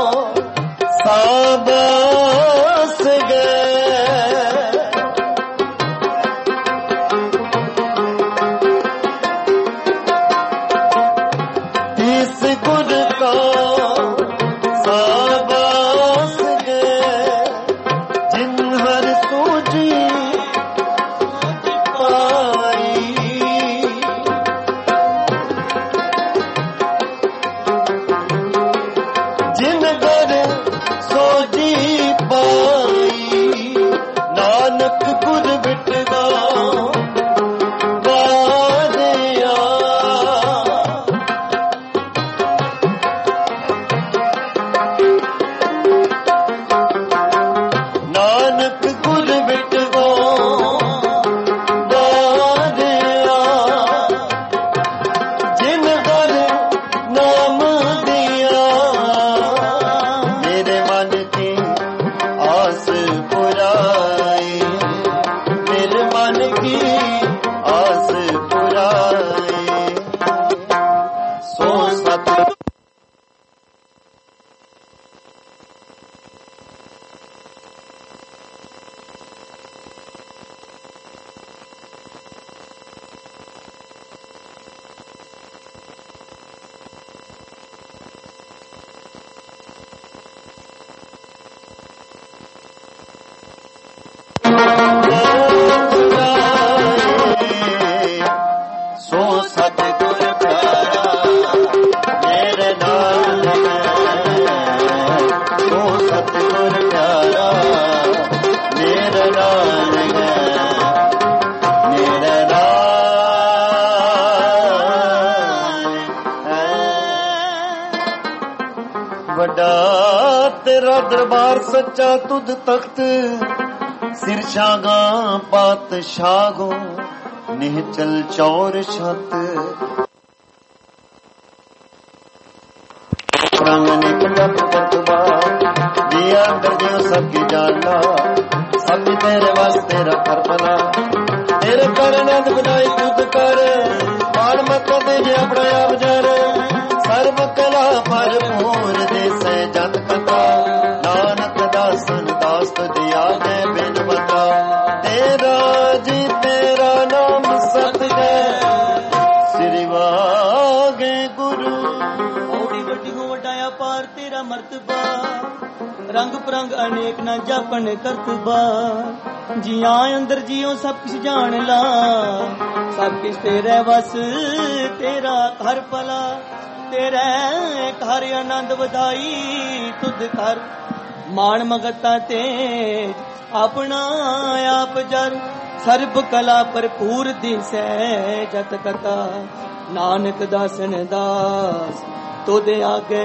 Speaker 1: साबस गए इस गुर को साबस गए जिन हर सूझी पाई जिन घर सोजी ਵੱਡਾ ਤੇਰਾ ਦਰਬਾਰ ਸੱਚਾ ਤੁਧ ਤਖਤ ਸਿਰ ਸ਼ਾਗਾ ਪਾਤਸ਼ਾਹੋ ਨਿਹਚਲ ਚੌਰ ਛਤ ਰੰਗ ਨਿਕਟਤ ਕਰਤਬਾ ਜੀ ਅੰਦਰ ਜਿਉ ਸਭ ਕੀ ਜਾਨਾ ਸਭ ਤੇਰੇ ਵਾਸਤੇ ਰੱਖਰ ਪਨਾ ਤੇਰੇ ਕਰਨਦ ਬਨਾਈ ਤੁਧ ਕਰ ਪਾਣ ਮਤ ਦੇ ਜੇ ਆਪਣਾ ਆਪ ਜਰ ਸਰਬ ਕਲਾ ਭਰਪੂਰ ਦੇਸੈ ਜਤ ਕਥਾ ਨਾਨਕ ਦਾਸਨ ਦਾਸ ਤੁਧ ਆਗੇ ਬਿਨ ਬਤਾ ਤੇਰਾ ਜੀ ਤੇਰਾ ਨਾਮ ਸਤ ਹੈ ਸ੍ਰੀ ਵਾਗੇ ਗੁਰੂ
Speaker 2: ਓਡੀ ਵੱਡੀ ਹੋ ਵਡਾਇਆ ਪਾਰ ਤੇਰਾ ਮਰਤਬਾ ਰੰਗ ਪ੍ਰੰਗ ਅਨੇਕ ਨਾ ਜਾਪਣ ਕਰਤਬਾ ਜੀਆਂ ਅੰਦਰ ਜਿਉ ਸਭ ਕੁਛ ਜਾਣ ਲਾ ਸਭ ਕੁਛ ਤੇਰੇ ਵਸ ਤੇਰਾ ਘਰ ਭਲਾ ਤੇਰੇ ਘਰ ਆਨੰਦ ਵਧਾਈ ਤੁਧ ਕਰ ਮਾਣ ਮਗਤਾ ਤੇ ਆਪਣਾ ਆਪ ਜਰ ਸਰਬ ਕਲਾ ਭਰਪੂਰ ਦਿਸੈ ਜਤ ਕਥਾ ਨਾਨਕ ਦਾਸਨ ਦਾਸ ਤੁਧ ਆਗੇ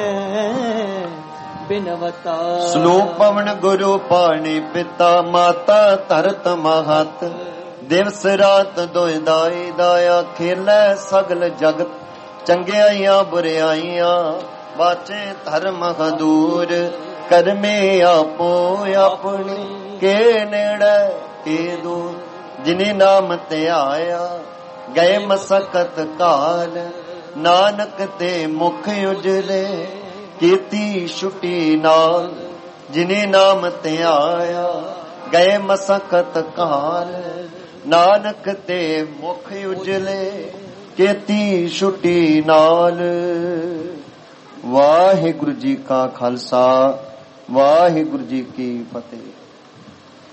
Speaker 2: ਬਿਨਵਤਾ
Speaker 1: ਸ਼ਲੋਕ ਪਵਨ ਗੁਰੂ ਪਾਣੀ ਪਿਤਾ ਮਾਤਾ ਧਰਤ ਮਹਤ ਦਿਵਸ ਰਾਤ ਦੋਇ ਦਾਈ ਦਾਇਆ ਖੇਲੇ ਸਗਲ ਜਗਤ ਚੰਗਿਆਈਆਂ ਬੁਰਿਆਈਆਂ ਵਾਚੇ ਧਰਮ ਹਦੂਰ ਕਰਮੇ ਆਪੋ ਆਪਣੀ ਕੇ ਨੇੜੇ ਕੇ ਦੂਰ ਜਿਨੇ ਨਾਮ ਤੇ ਆਇਆ ਗਏ ਮਸਕਤ ਕਾਲ ਨਾਨਕ ਤੇ ਮੁਖ ਉਜਲੇ ਕੀਤੀ ਛੁਟੀ ਨਾਲ ਜਿਨੇ ਨਾਮ ਤੇ ਆਇਆ ਗਏ ਮਸਕਤ ਕਾਲ ਨਾਨਕ ਤੇ ਮੁਖ ਉਜਲੇ ਕੀਤੀ ਛੁਟੀ ਨਾਲ। ਵਾਹਿਗੁਰੂ ਜੀ ਕਾ ਖਾਲਸਾ ਵਾਹਿਗੁਰੂ ਜੀ ਕੀ ਫਤਿਹ।